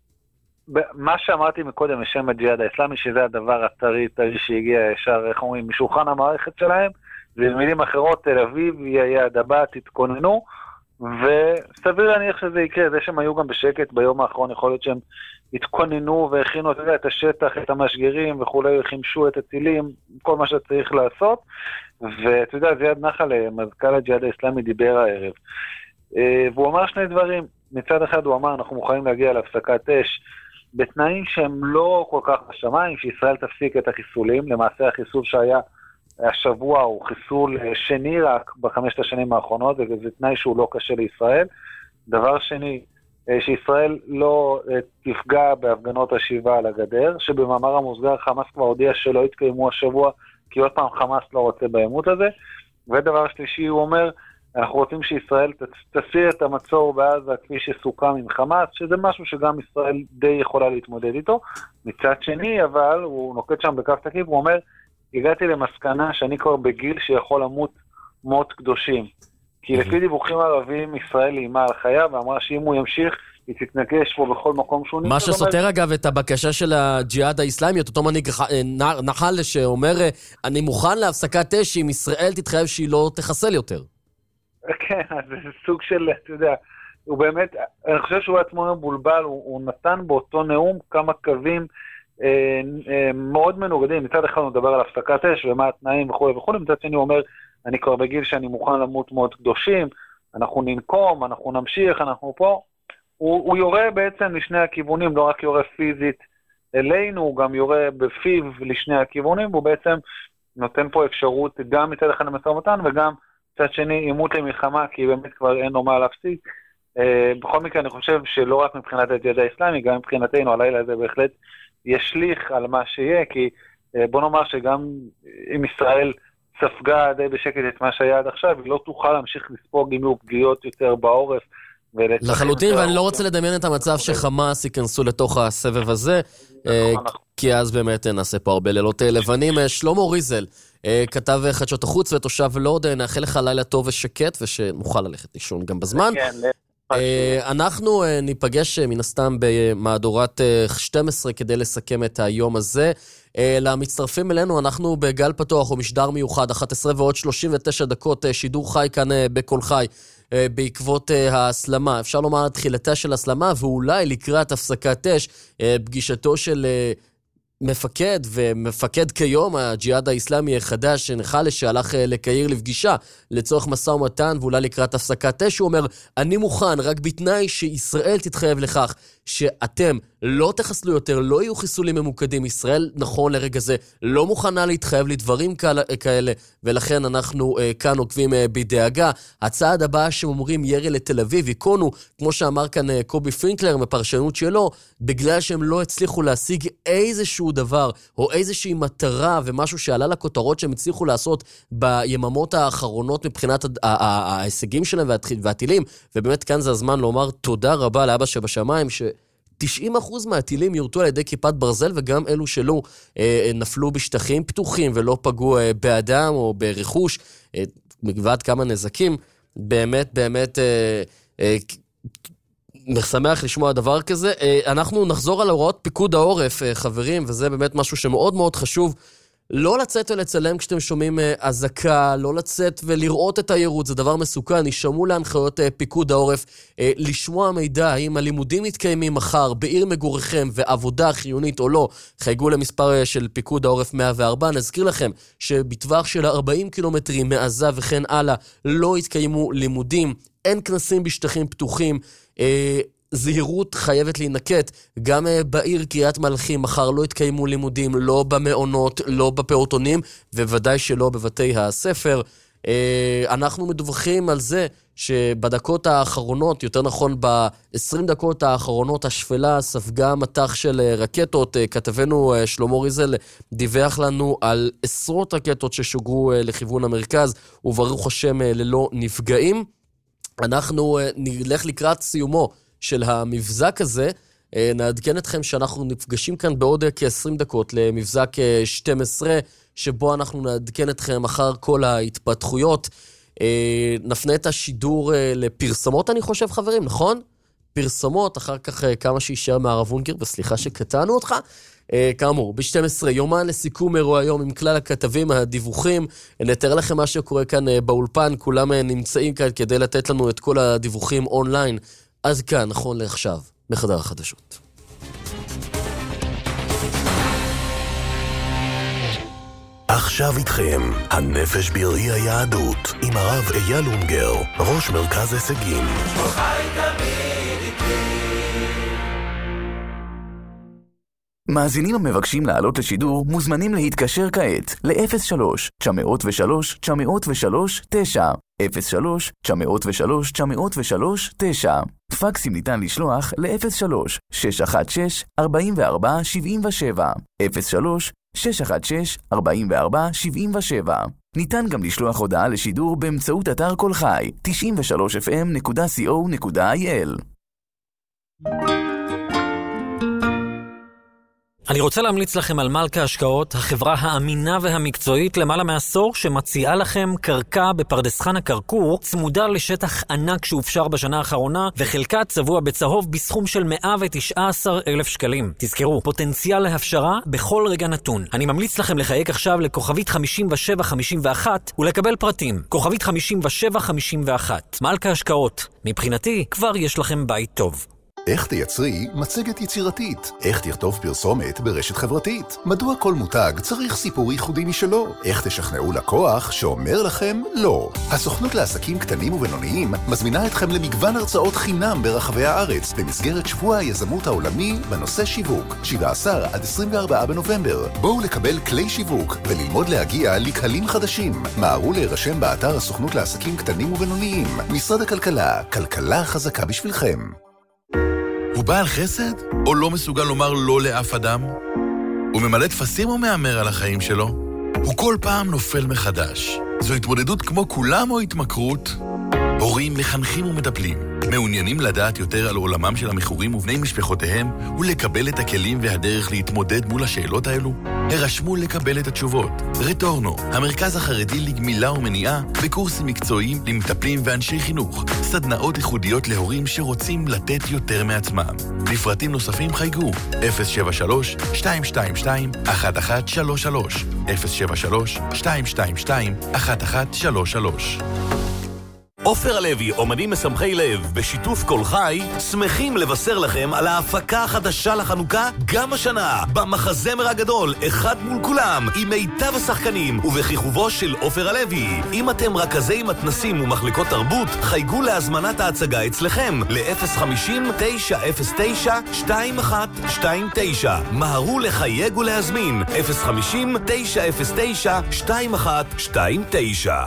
מה שאמרתי מקודם בשם הג'יהאד האסלאמי, שזה הדבר הטרי שהגיע ישר, איך אומרים, משולחן המערכת שלהם, ובמילים אחרות, תל אביב יהיה הדבר, תתכוננו, וסביר להניח שזה יקרה, זה שהם היו גם בשקט ביום האחרון, יכול להיות שהם התכוננו והכינו את השטח, את המשגרים וכולי, חימשו את הטילים, כל מה שצריך לעשות, ואתה יודע, זיאד נחל, מזכ"ל הג'יהאד האסלאמי, דיבר הערב, והוא אמר שני דברים. מצד אחד הוא אמר, אנחנו מוכנים להגיע להפסקת אש, בתנאים שהם לא כל כך בשמיים, שישראל תפסיק את החיסולים. למעשה החיסול שהיה השבוע הוא חיסול שני רק בחמשת השנים האחרונות, וזה תנאי שהוא לא קשה לישראל. דבר שני, שישראל לא תפגע בהפגנות השיבה על הגדר, שבמאמר המוסגר חמאס כבר הודיע שלא יתקיימו השבוע, כי עוד פעם חמאס לא רוצה בעימות הזה. ודבר שלישי, הוא אומר, אנחנו רוצים שישראל תסיר את המצור בעזה כפי שסוכם עם חמאס, שזה משהו שגם ישראל די יכולה להתמודד איתו. מצד שני, אבל הוא נוקט שם בקו תקיף, הוא אומר, הגעתי למסקנה שאני כבר בגיל שיכול למות מות קדושים. כי לפי דיווחים ערבים, ישראל אימה על חיה, ואמרה שאם הוא ימשיך, היא תתנגש פה בכל מקום שהוא נמצא. מה שסותר אגב את הבקשה של הג'יהאד האסלאמי, אותו מנהיג נחל שאומר, אני מוכן להפסקת אש אם ישראל תתחייב שהיא לא תחסל יותר. כן, אז זה סוג של, אתה יודע, הוא באמת, אני חושב שהוא עצמו מבולבל, הוא נתן באותו נאום כמה קווים מאוד מנוגדים. מצד אחד הוא מדבר על הפסקת אש ומה התנאים וכו' וכו', מצד שני הוא אומר, אני כבר בגיל שאני מוכן למות מאוד קדושים, אנחנו ננקום, אנחנו נמשיך, אנחנו פה. הוא יורה בעצם לשני הכיוונים, לא רק יורה פיזית אלינו, הוא גם יורה בפיו לשני הכיוונים, והוא בעצם נותן פה אפשרות גם מצד אחד למשא ומתן וגם מצד שני, עימות למלחמה, כי באמת כבר אין לו מה להפסיק. בכל מקרה, אני חושב שלא רק מבחינת הג'יהאד האסלאמי, גם מבחינתנו, הלילה הזה בהחלט ישליך על מה שיהיה, כי בוא נאמר שגם אם ישראל ספגה די בשקט את מה שהיה עד עכשיו, היא לא תוכל להמשיך לספוג אם יהיו פגיעות יותר בעורף. לחלוטין, ואני לא רוצה לדמיין את המצב שחמאס ייכנסו לתוך הסבב הזה, כי אז באמת נעשה פה הרבה לילות לבנים. שלמה ריזל, כתב חדשות החוץ ותושב לוד, נאחל לך לילה טוב ושקט, ושנוכל ללכת לישון גם בזמן. אנחנו ניפגש מן הסתם במהדורת 12 כדי לסכם את היום הזה. למצטרפים אלינו, אנחנו בגל פתוח ומשדר מיוחד, 11 ועוד 39 דקות שידור חי כאן בכל חי, בעקבות ההסלמה, אפשר לומר תחילתה של הסלמה, ואולי לקראת הפסקת אש, פגישתו של מפקד ומפקד כיום הג'יהאד האסלאמי החדש נחל שהלך לקהיר לפגישה לצורך משא ומתן ואולי לקראת הפסקת אש. הוא אומר, אני מוכן רק בתנאי שישראל תתחייב לכך שאתם לא תחסלו יותר, לא יהיו חיסולים ממוקדים. ישראל, נכון לרגע זה, לא מוכנה להתחייב לדברים כאלה, ולכן אנחנו כאן עוקבים בדאגה. הצעד הבא שאומרים ירי לתל אביב, יקונו, כמו שאמר כאן קובי פינקלר בפרשנות שלו, בגלל שהם לא הצליחו להשיג איזשהו דבר, או איזושהי מטרה, ומשהו שעלה לכותרות שהם הצליחו לעשות ביממות האחרונות מבחינת ההישגים שלהם והטילים, ובאמת כאן זה הזמן לומר תודה רבה לאבא שבשמיים, 90% מהטילים יורטו על ידי כיפת ברזל, וגם אלו שלא נפלו בשטחים פתוחים ולא פגעו באדם או ברכוש, מגוועד כמה נזקים. באמת משמח לשמוע דבר כזה. אנחנו נחזור על הוראות פיקוד העורף, חברים, וזה באמת משהו שמאוד מאוד חשוב. לא לצאת ולצלם כשאתם שומעים אזעקה, לא לצאת ולראות את היירוט, זה דבר מסוכן. ישמעו להנחיות פיקוד העורף, לשמוע מידע, האם הלימודים מתקיימים מחר בעיר מגוריכם ועבודה חיונית או לא, חייגו למספר של פיקוד העורף 104. נזכיר לכם שבטווח של 40 קילומטרים מעזה וכן הלאה לא התקיימו לימודים, אין כנסים בשטחים פתוחים, זהירות חייבת להינקט. גם בעיר קריית מלאכי מחר לא התקיימו לימודים, לא במעונות, לא בפעוטונים, וודאי שלא בבתי הספר. אנחנו מדווחים על זה שבדקות האחרונות, יותר נכון ב-20 דקות האחרונות, השפלה ספגה מטח של רקטות. כתבנו שלמה ריזל דיווח לנו על עשרות רקטות ששוגרו לכיוון המרכז, וברוך השם ללא נפגעים. אנחנו נלך לקראת סיומו של המבזק הזה, נעדכן אתכם שאנחנו נפגשים כאן בעוד כ-20 דקות למבזק 12, שבו אנחנו נעדכן אתכם אחר כל ההתפתחויות. נפנה את השידור לפרסמות, אני חושב, חברים, נכון? פרסמות, אחר כך כמה שישאר מהרב אונגר, וסליחה שקטענו אותך. כאמור, ב-12 יומן לסיכום אירוע היום עם כלל הכתבים, הדיווחים. נתאר לכם מה שקורה כאן באולפן, כולם נמצאים כאן כדי לתת לנו את כל הדיווחים אונליין. אז כאן, נכון לעכשיו, מחדר החדשות. עכשיו איתכם, הנפש בראי היהדות, עם הרב אייל אונגר, ראש מרכז הישגים. מאזינים המבקשים לעלות לשידור מוזמנים להתקשר כעת ל-03-903-903-9 03-903-903-9. פקסים ניתן לשלוח ל-03-616-4477 03-616-4477. ניתן גם לשלוח הודעה לשידור באמצעות אתר כל חי 93fm.co.il. אני רוצה להמליץ לכם על מלכה השקעות, החברה האמינה והמקצועית למעלה מעשור שמציעה לכם קרקע בפרדס חנה כרכור, צמודה לשטח ענק שהופשר בשנה האחרונה, וחלקה צבוע בצהוב בסכום של 119,000 שקלים. תזכרו, פוטנציאל להפשרה בכל רגע נתון. אני ממליץ לכם לחייג עכשיו לכוכבית 5751 ולקבל פרטים. כוכבית 5751. מלכה השקעות. מבחינתי, כבר יש לכם בית טוב. איך תייצרי מצגת יצירתית? איך תכתוב פרסומת ברשת חברתית? מדוע כל מותג צריך סיפור ייחודי משלו? איך תשכנעו לקוח שאומר לכם לא? הסוכנות לעסקים קטנים ובינוניים מזמינה אתכם למגוון הרצאות חינם ברחבי הארץ במסגרת שבוע היזמות העולמי בנושא שיווק, 17 עד 24 בנובמבר. בואו לקבל כלי שיווק וללמוד להגיע לקהלים חדשים. מהרו להירשם באתר הסוכנות לעסקים קטנים ובינוניים. משרד הכלכלה, כלכלה חזקה בשבילכם. הוא בעל חסד? או לא מסוגל לומר לא לאף אדם? הוא ממלא תפסים או מאמר על החיים שלו? הוא כל פעם נופל מחדש. זו התמודדות כמו כולם או התמכרות? הורים, מחנכים ומטפלים מעוניינים לדעת יותר על עולמם של המכורים ובני משפחותיהם ולקבל את הכלים והדרך להתמודד מול השאלות האלו? הרשמו לקבל את התשובות. רטורנו, המרכז החרדי לגמילה ומניעה, בקורסים מקצועיים למטפלים ואנשי חינוך, סדנאות ייחודיות להורים שרוצים לתת יותר מעצמם. לפרטים נוספים חייגו 073-222-1133 073-222-1133. עופר הלוי, אומנים משמחי לב, בשיתוף כל חי, שמחים לבשר לכם על ההפקה החדשה לחנוכה גם השנה, במחזמר הגדול, אחד מול כולם, עם מיטב השחקנים, ובכיכובו של עופר הלוי. אם אתם רכזי מתנסים ומחלקות תרבות, חייגו להזמנת ההצגה אצלכם, ל-050-909-2129. מהרו לחייג ולהזמין, 050-909-2129.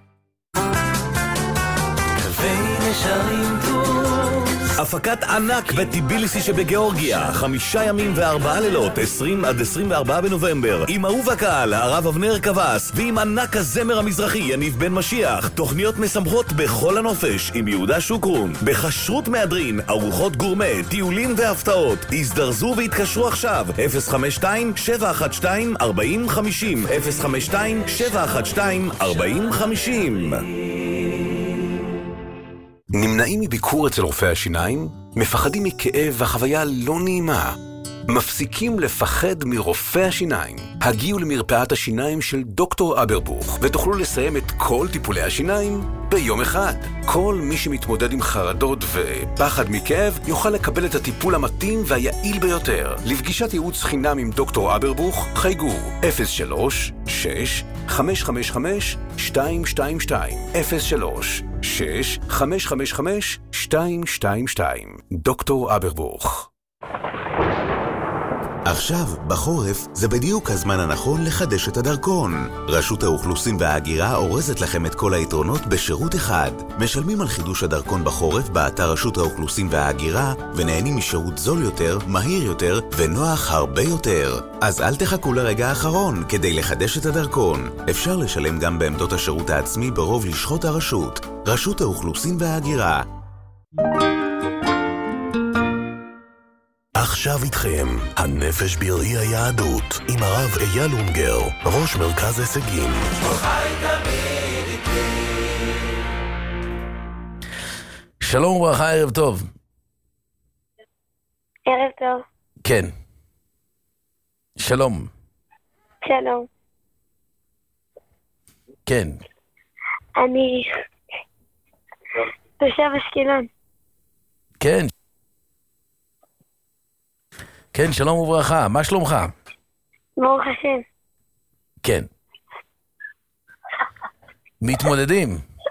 הפקת ענק בטיביליסי שבגיאורגיה, 5 ימים ו4 לילות, 20 עד 24 בנובמבר, עם אהוב הקהל, הרב אבנר קבס, ועם ענק הזמר המזרחי יניב בן משיח. תוכניות משמחות בכל הנופש, עם יהודה שוקרון, בחשרות מהדרין, ארוחות גורמה, טיולים והפתעות. הזדרזו והתקשרו עכשיו, 052-712-4050, 052-712-4050. נמנעים מביקור אצל רופא השיניים? מפחדים מכאב והחוויה לא נעימה? מפסיקים לפחד מרופא השיניים? הגיעו למרפאת השיניים של דוקטור אברבוך ותוכלו לסיים את כל טיפולי השיניים ביום אחד. כל מי שמתמודד עם חרדות ופחד מכאב יוכל לקבל את הטיפול המתאים והיעיל ביותר. לפגישת ייעוץ חינם עם דוקטור אברבוך חייגו 03-6-555-222 03-6-555-222. דוקטור אברבוך. עכשיו, בחורף, זה בדיוק הזמן הנכון לחדש את הדרכון. רשות האוכלוסין וההגירה אורזת לכם את כל היתרונות בשירות אחד. משלמים על חידוש הדרכון בחורף באתר רשות האוכלוסין וההגירה, ונהנים משירות זול יותר, מהיר יותר, ונוח הרבה יותר. אז אל תחכו לרגע האחרון כדי לחדש את הדרכון. אפשר לשלם גם בעמדות השירות העצמי ברוב לשכות הרשות. רשות האוכלוסין וההגירה. עכשיו איתכם, הנפש בראי היהדות, עם הרב אייל אונגר, ראש מרכז הישגים. שלום וברכה, ערב טוב. ערב טוב. כן. שלום. שלום. כן. אני תושב אשקלון. כן. כן, שלום וברכה. מה שלומך? ברוך השם. כן. מתמודדים?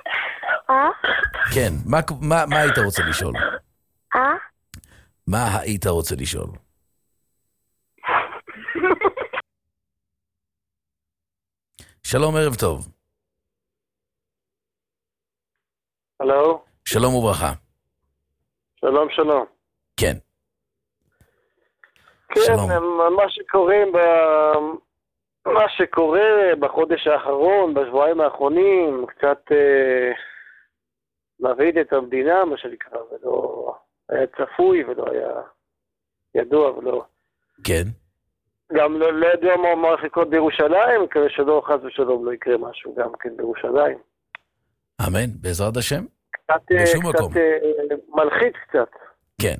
כן. מה היית רוצה לשאול? מה היית רוצה לשאול? שלום, ערב טוב. הלו? שלום וברכה. שלום, שלום. כן. כן, מה שקורה בחודש האחרון, בשבועיים האחרונים, קצת מבעיד את המדינה, מה שנקרא, ולא היה צפוי ולא היה ידוע ולא... כן. גם לא ידוע מה הולך לקרות בירושלים, כדי שלא חס ושלום לא יקרה משהו גם כן בירושלים. אמן, בעזרת השם. קצת מלחיץ קצת. כן.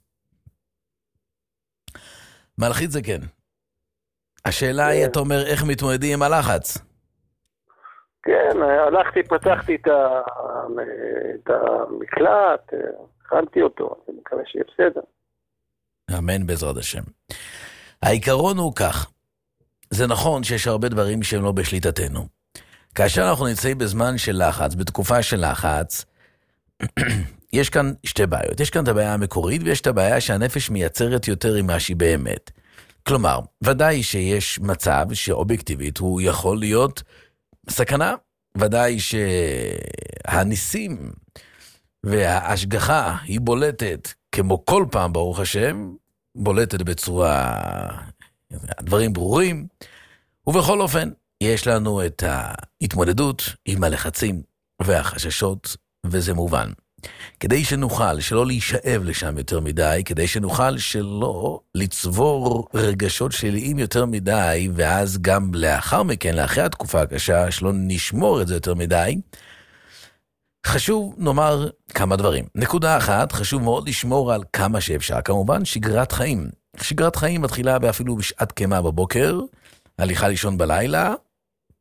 מלחיץ זה כן. השאלה היא, אתה אומר, איך מתמודדים עם הלחץ? כן, הלכתי, פתחתי את המקלט, הכנתי אותו, אני מקווה שיהיה בסדר. אמן בעזרת השם. העיקרון הוא כך, זה נכון שיש הרבה דברים שהם לא בשליטתנו. כאשר אנחנו נמצאים בזמן של לחץ, בתקופה של לחץ, יש כאן שתי בעיות. יש כאן את הבעיה המקורית, ויש את הבעיה שהנפש מייצרת יותר ממה שהיא באמת. כלומר, ודאי שיש מצב שאובייקטיבית הוא יכול להיות סכנה. ודאי שהניסים וההשגחה היא בולטת, כמו כל פעם ברוך השם, בולטת בצורה, דברים ברורים. ובכל אופן, יש לנו את ההתמודדות עם הלחצים והחששות, וזה מובן. כדי שנוכל שלא להישאב לשם יותר מדי, כדי שנוכל שלא לצבור רגשות שליליים יותר מדי, ואז גם לאחר מכן, לאחרי התקופה הקשה, שלא נשמור את זה יותר מדי, חשוב נאמר כמה דברים. נקודה אחת, חשוב מאוד לשמור על כמה שאפשר. כמובן, שגרת חיים. שגרת חיים מתחילה אפילו בשעת קמה בבוקר, הליכה לישון בלילה,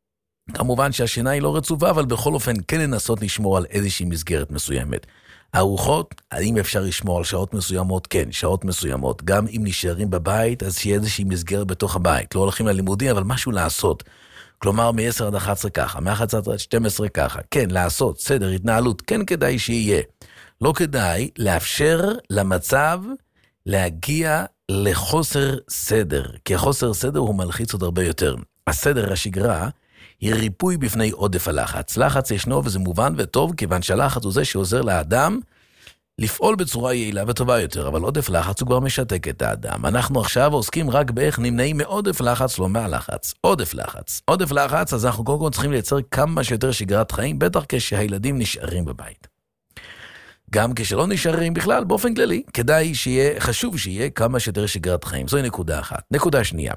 כמובן שהשינה היא לא רצופה, אבל בכל אופן כן לנסות לשמור על איזושהי מסגרת מסוימת. ארוחות, האם אפשר לשמור על שעות מסוימות? כן, שעות מסוימות. גם אם נשארים בבית, אז שיהיה איזושהי מסגרת בתוך הבית. לא הולכים ללימודים, אבל משהו לעשות. כלומר, מ-10 עד 11 ככה, מ-11 עד 12 ככה. כן, לעשות, סדר, התנהלות, כן כדאי שיהיה. לא כדאי לאפשר למצב להגיע לחוסר סדר, כי החוסר סדר הוא מלחיץ עוד הרבה יותר. הסדר, השגרה, היא ריפוי בפני עודף הלחץ. לחץ ישנו וזה מובן וטוב, כיוון שהלחץ הוא זה שעוזר לאדם לפעול בצורה יעילה וטובה יותר, אבל עודף לחץ הוא כבר משתק את האדם. אנחנו עכשיו עוסקים רק באיך נמנעים מעודף לחץ, לא מהלחץ. עודף לחץ. עודף לחץ, אז אנחנו קודם כל צריכים לייצר כמה שיותר שגרת חיים, בטח כשהילדים נשארים בבית. גם כשלא נשארים בכלל, באופן כללי, כדאי שיהיה, חשוב שיהיה כמה שיותר שגרת חיים. זוהי נקודה אחת. נקודה שנייה.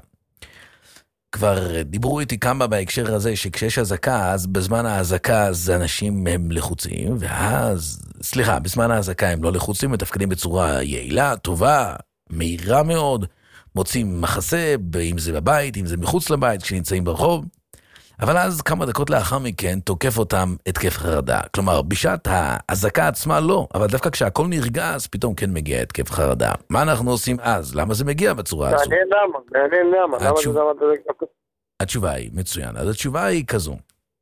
כבר דיברו איתי כמה בהקשר הזה, שכשיש הזקה, אז בזמן ההזקה, אז אנשים הם לחוצים, ואז, בזמן ההזקה הם לא לחוצים, מתפקדים בצורה יעילה, טובה, מהירה מאוד, מוצאים מחסה, אם זה בבית, אם זה מחוץ לבית, כשנמצאים ברחוב, אבל אז כמה דקות לאחר מכן תוקף אותם התקף חרדה. כלומר, בשעת ההזקה עצמה לא, אבל דווקא כשהכל נרגע, אז פתאום כן מגיע התקף חרדה. מה אנחנו עושים אז? למה זה מגיע בצורה הזו? מעניין למה. התשובה היא, מצוין. אז התשובה היא כזו.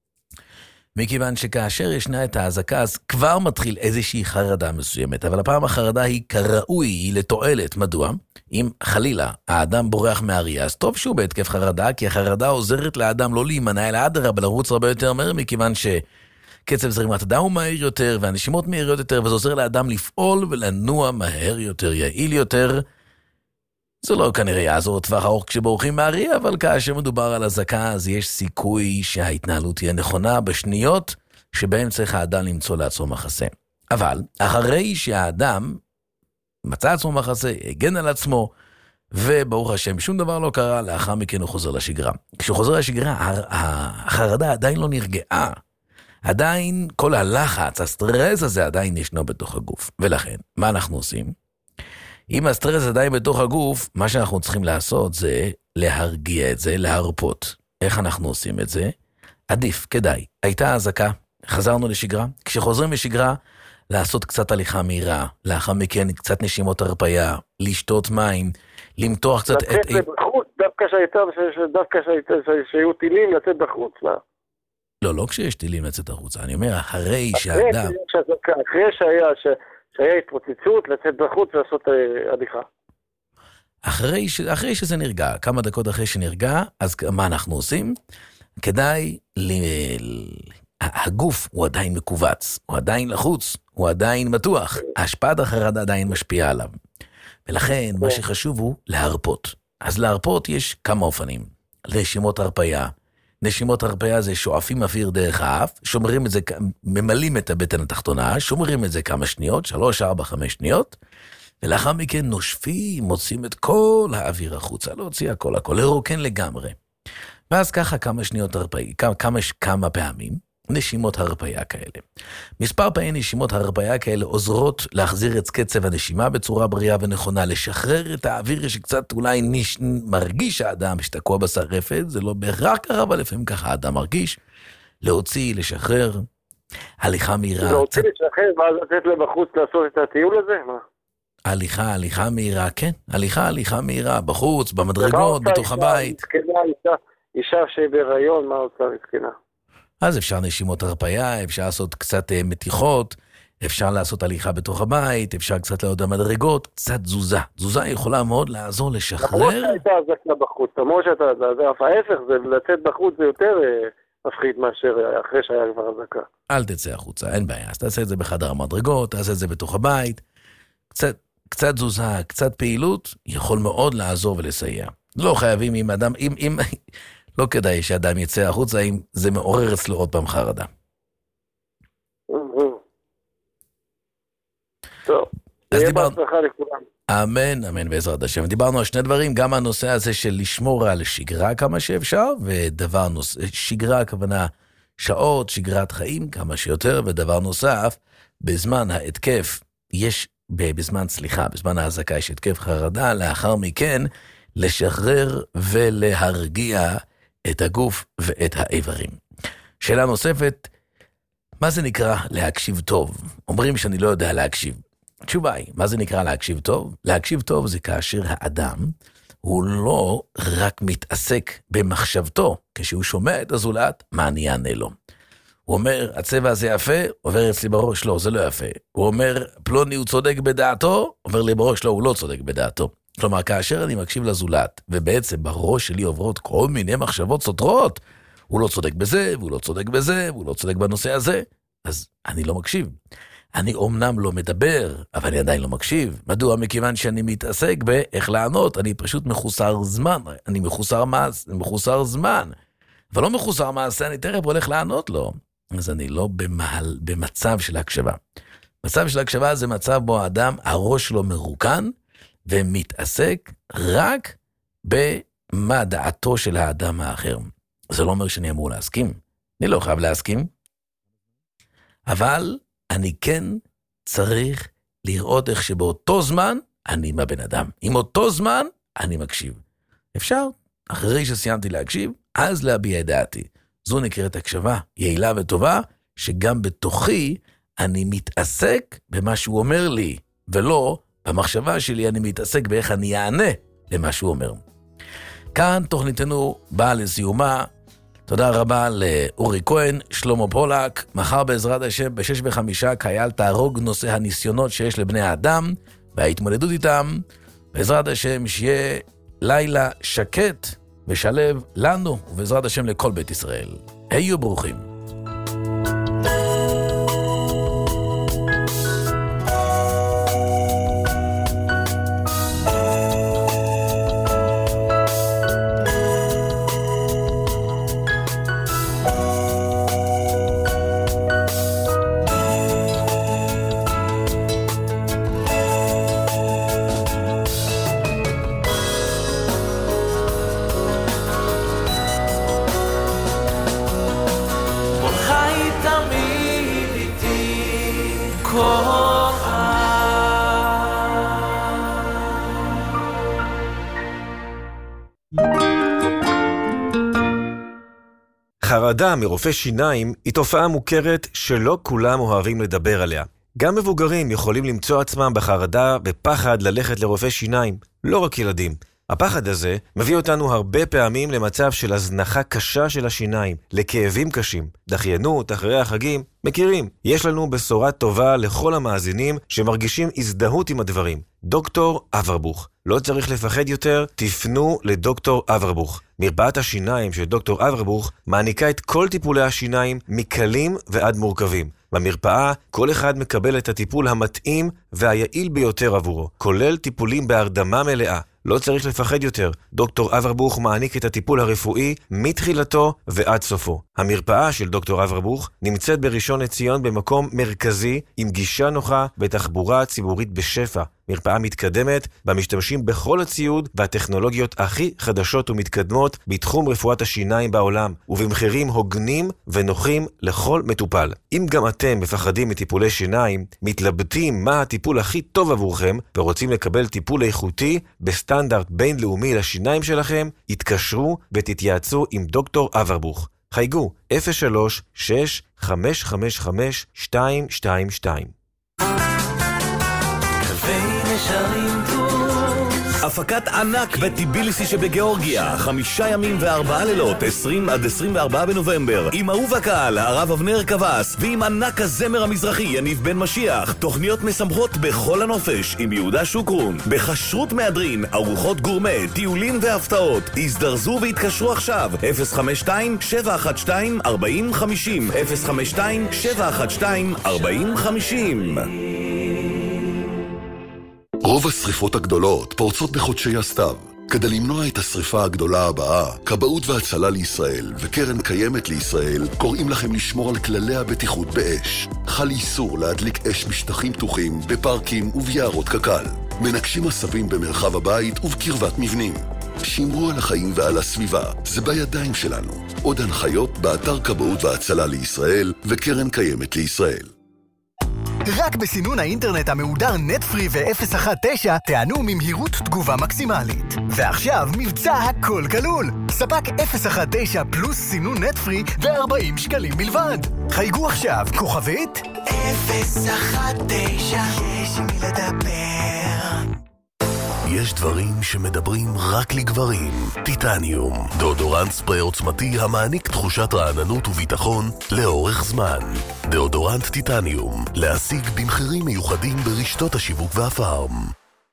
מכיוון שכאשר ישנה את ההזקה, אז כבר מתחיל איזושהי חרדה מסוימת, אבל הפעם החרדה היא כראוי, היא לתועלת. מדוע? אם חלילה האדם בורח מהראייה, אז טוב שהוא בהתקף חרדה, כי החרדה עוזרת לאדם לא להימנע, אלא אדרבה, לרוץ הרבה יותר מהר, מכיוון שקצב זרימת הדם הוא מהיר יותר, והנשימות מהירות יותר, וזה עוזר לאדם לפעול ולנוע מהר יותר, יעיל יותר. זה לא כנראה יעזור טווח ארוך כשבורחים מהראייה, אבל כאשר מדובר על הזקה, אז יש סיכוי שההתנהלות תהיה נכונה בשניות שבהם צריך האדם למצוא לעצמו מחסה. אבל אחרי שהאדם מצא עצמו מחסה, הגן על עצמו, וברוך השם שום דבר לא קרה, לאחר מכן הוא חוזר לשגרה. כשהוא חוזר לשגרה, החרדה עדיין לא נרגעה. עדיין כל הלחץ, הסטרס הזה עדיין ישנו בתוך הגוף. ולכן, מה אנחנו עושים? אם הסטרס עדיין בתוך הגוף, מה שאנחנו צריכים לעשות זה להרגיע את זה, להרפות. איך אנחנו עושים את זה? עדיף, כדאי. הייתה הזקה, חזרנו לשגרה. כשחוזרים לשגרה, לעשות קצת הליכה מהירה, לאחר מכן קצת נשימות הרפיה, לשתות מים, למתוח קצת... לצאת בחוץ, דווקא שהיו טילים, לצאת בחוץ, מה? לא כשיש טילים לצאת החוצה. אני אומר, אחרי שהאדם... אחרי שהיה התפוצצות, לצאת בחוץ ולעשות הליכה. אחרי שזה נרגע, כמה דקות אחרי שנרגע, אז מה אנחנו עושים? כדאי... הגוף הוא עדיין מקובץ, הוא עדיין לחוץ, הוא עדיין מתוח, השפעת החרדה עדיין משפיעה עליו. ולכן מה שחשוב הוא להרפות. אז להרפות יש כמה אופנים. נשימות הרפיה. נשימות הרפיה זה שואפים אוויר דרך האף, שומרים את זה, ממלאים את הבטן התחתונה, שומרים את זה כמה שניות, 3, 4, 5 שניות, ולאחר מכן נושפים, מוצאים את כל האוויר החוצה, להוציא הכל, לרוקן לגמרי. ואז ככה כמה שניות הרפיה, כמה פעמים, נשימות הרפיה כאלה. מספר פעמים נשימות הרפיה כאלה עוזרות להחזיר את קצב הנשימה בצורה בריאה ונכונה, לשחרר את האוויר שקצת אולי מרגיש האדם שתקוע בשרפת, זה לא בהכרח ככה, אבל לפעמים ככה האדם מרגיש, להוציא, לשחרר, הליכה מהירה. להוציא, לשחרר, ואז לתת לבחוץ לעשות את הטיול הזה? מה? הליכה מהירה, כן. הליכה מהירה, בחוץ, במדרגות, בתוך הבית. אישה שבהיריון, מה עושה מסכנה? אז אפשר נשימות הרפיה, אפשר לעשות קצת מתיחות, אפשר לעשות הליכה בתוך הבית, אפשר קצת לעוד המדרגות, קצת תזוזה. תזוזה יכולה מאוד לעזור לשחרר. למרות שהייתה הזקה בחוץ, למרות שאתה, ההפך זה לצאת בחוץ זה יותר מפחיד מאשר אחרי שהיה כבר הזקה. אל תצא החוצה, אין בעיה. אז תעשה את זה בחדר המדרגות, תעשה את זה בתוך הבית. קצת תזוזה, קצת פעילות, יכול מאוד לעזור ולסייע. לא חייבים עם אדם, לא כדאי שאדם יצא החוצה אם זה מעורר אצלו עוד פעם חרדה. טוב, יהיה בהצלחה לכולם. אמן בעזרת השם. דיברנו על שני דברים, גם הנושא הזה של לשמור על שגרה כמה שאפשר, ודבר נוסף, שגרה הכוונה שעות, שגרת חיים כמה שיותר, ודבר נוסף, בזמן ההתקף בזמן ההזקה יש התקף חרדה, לאחר מכן לשחרר ולהרגיע את הגוף ואת האיברים. שאלה נוספת, מה זה נקרא להקשיב טוב? אומרים שאני לא יודע להקשיב. התשובה היא, מה זה נקרא להקשיב טוב? להקשיב טוב זה כאשר האדם הוא לא רק מתעסק במחשבתו, כשהוא שומע את הזולת, מה אני אענה לו? הוא אומר, הצבע הזה יפה, עובר אצלי בראש, לא, זה לא יפה. הוא אומר, פלוני הוא צודק בדעתו, עובר לי בראש, לא, הוא לא צודק בדעתו. כלומר, כאשר אני מקשיב לזולת, ובעצם בראש שלי עוברות כל מיני מחשבות סותרות, הוא לא צודק בזה, והוא לא צודק בזה, והוא לא צודק בנושא הזה, אז אני לא מקשיב. אני אומנם לא מדבר, אבל אני עדיין לא מקשיב. מדוע? מכיוון שאני מתעסק באיך לענות, אני פשוט מחוסר זמן, אני מחוסר זמן, אבל לא מחוסר מעשה, אני תכף הולך לענות לו. אז אני לא במצב של הקשבה. מצב של הקשבה זה מצב בו האדם, הראש שלו מרוקן, ומתעסק רק במה דעתו של האדם האחר. זה לא אומר שאני אמור להסכים. אני לא חייב להסכים. אבל אני כן צריך לראות איך שבאותו זמן אני עם הבן אדם. עם אותו זמן אני מקשיב. אפשר, אחרי שסיימתי להקשיב, אז להביע את דעתי. זו נקראת הקשבה יעילה וטובה, שגם בתוכי אני מתעסק במה שהוא אומר לי, ולא במחשבה שלי אני מתעסק באיך אני אענה למה שהוא אומר. כאן תוכניתנו באה לסיומה. תודה רבה לאורי כהן, שלמה פולק. מחר בעזרת השם ב6:05 קייל תהרוג נושא הניסיונות שיש לבני האדם וההתמודדות איתם. בעזרת השם שיהיה לילה שקט ושלב לנו ובעזרת השם לכל בית ישראל. היו ברוכים. חרדה מרופא שיניים היא תופעה מוכרת שלא כולם אוהבים לדבר עליה. גם מבוגרים יכולים למצוא עצמם בחרדה ופחד ללכת לרופא שיניים, לא רק ילדים. הפחד הזה מביא אותנו הרבה פעמים למצב של הזנחה קשה של השיניים, לכאבים קשים, דחיינות אחרי החגים. מכירים, יש לנו בשורה טובה לכל המאזינים שמרגישים הזדהות עם הדברים. דוקטור אברבוך. לא צריך לפחד יותר, תפנו לדוקטור אברבוך. מרפאת השיניים של דוקטור אברבוך מעניקה את כל טיפולי השיניים מקלים ועד מורכבים. במרפאה כל אחד מקבל את הטיפול המתאים והיעיל ביותר עבורו, כולל טיפולים בהרדמה מלאה. לא צריך לפחד יותר, דוקטור אברבוך מעניק את הטיפול הרפואי מתחילתו ועד סופו. המרפאה של דוקטור אברבוך נמצאת בראשון לציון במקום מרכזי עם גישה נוחה בתחבורה ציבורית בשפע. מרפאה מתקדמת במשתמשים בכל הציוד והטכנולוגיות הכי חדשות ומתקדמות בתחום רפואת השיניים בעולם, ובמחירים הוגנים ונוחים לכל מטופל. אם גם אתם מפחדים מטיפולי שיניים, מתלבטים מה הטיפול הכי טוב עבורכם ורוצים לקבל טיפול איכותי בסטנדרט בינלאומי לשיניים שלכם, התקשרו ותתייעצו עם דוקטור אברבוך. חייגו 03-6555-222. הפקת ענק בטיביליסי שבגיאורגיה, 5 ימים ו4 לילות, 20 עד 24 בנובמבר, עם אהוב הקהל, הרב אבנר קבס, ועם ענק הזמר המזרחי, יניב בן משיח. תוכניות משמחות בכל הנופש, עם יהודה שוקרון, בחשרות מהדרין, ארוחות גורמה, טיולים והפתעות. הזדרזו והתקשרו עכשיו, 052-712-4050, 052-712-4050. רוב השריפות הגדולות פורצות בחודשי הסתיו. כדי למנוע את השריפה הגדולה הבאה, כבאות והצלה לישראל וקרן קיימת לישראל קוראים לכם לשמור על כללי הבטיחות באש. חל איסור להדליק אש בשטחים פתוחים, בפארקים וביערות קק"ל. מנקשים עשבים במרחב הבית ובקרבת מבנים. שמרו על החיים ועל הסביבה, זה בידיים שלנו. עוד הנחיות באתר כבאות והצלה לישראל וקרן קיימת לישראל. רק בסינון האינטרנט המהודר נטפרי ו-019 תענו ממהירות תגובה מקסימלית. ועכשיו מבצע הכל כלול. ספק 019 פלוס סינון נטפרי ו-40 שקלים בלבד. חייגו עכשיו, כוכבית 019, יש עם מי לדבר. יש דברים שמדברים רק לגברים. טיטניום, דאודורנט ספרי עוצמתי המעניק תחושת רעננות וביטחון לאורך זמן. דאודורנט טיטניום, להשיג במחירים מיוחדים ברשתות השיווק והפארם.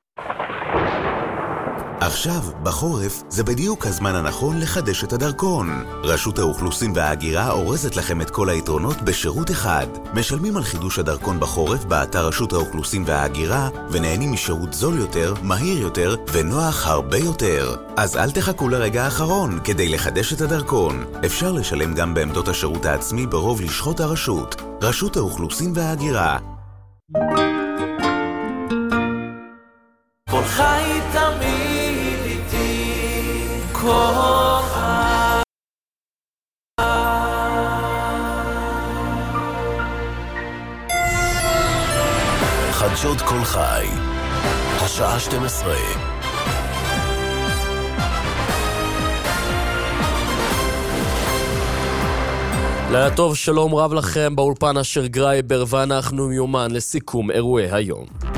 עכשיו, בחורף, זה בדיוק הזמן הנכון לחדש את הדרכון. רשות האוכלוסין וההגירה אורזת לכם את כל היתרונות בשירות אחד. משלמים על חידוש הדרכון בחורף באתר רשות האוכלוסין וההגירה, ונהנים משירות זול יותר, מהיר יותר, ונוח הרבה יותר. אז אל תחכו לרגע האחרון כדי לחדש את הדרכון. אפשר לשלם גם בעמדות השירות העצמי ברוב לשכות הרשות. רשות האוכלוסין וההגירה. כל חי תמיד איתי, כל חי. חדשות כל חי, השעה 12. לילה טוב, שלום רב לכם, באולפן אשר גרייבר, ואנחנו מיומן לסיכום אירועי היום.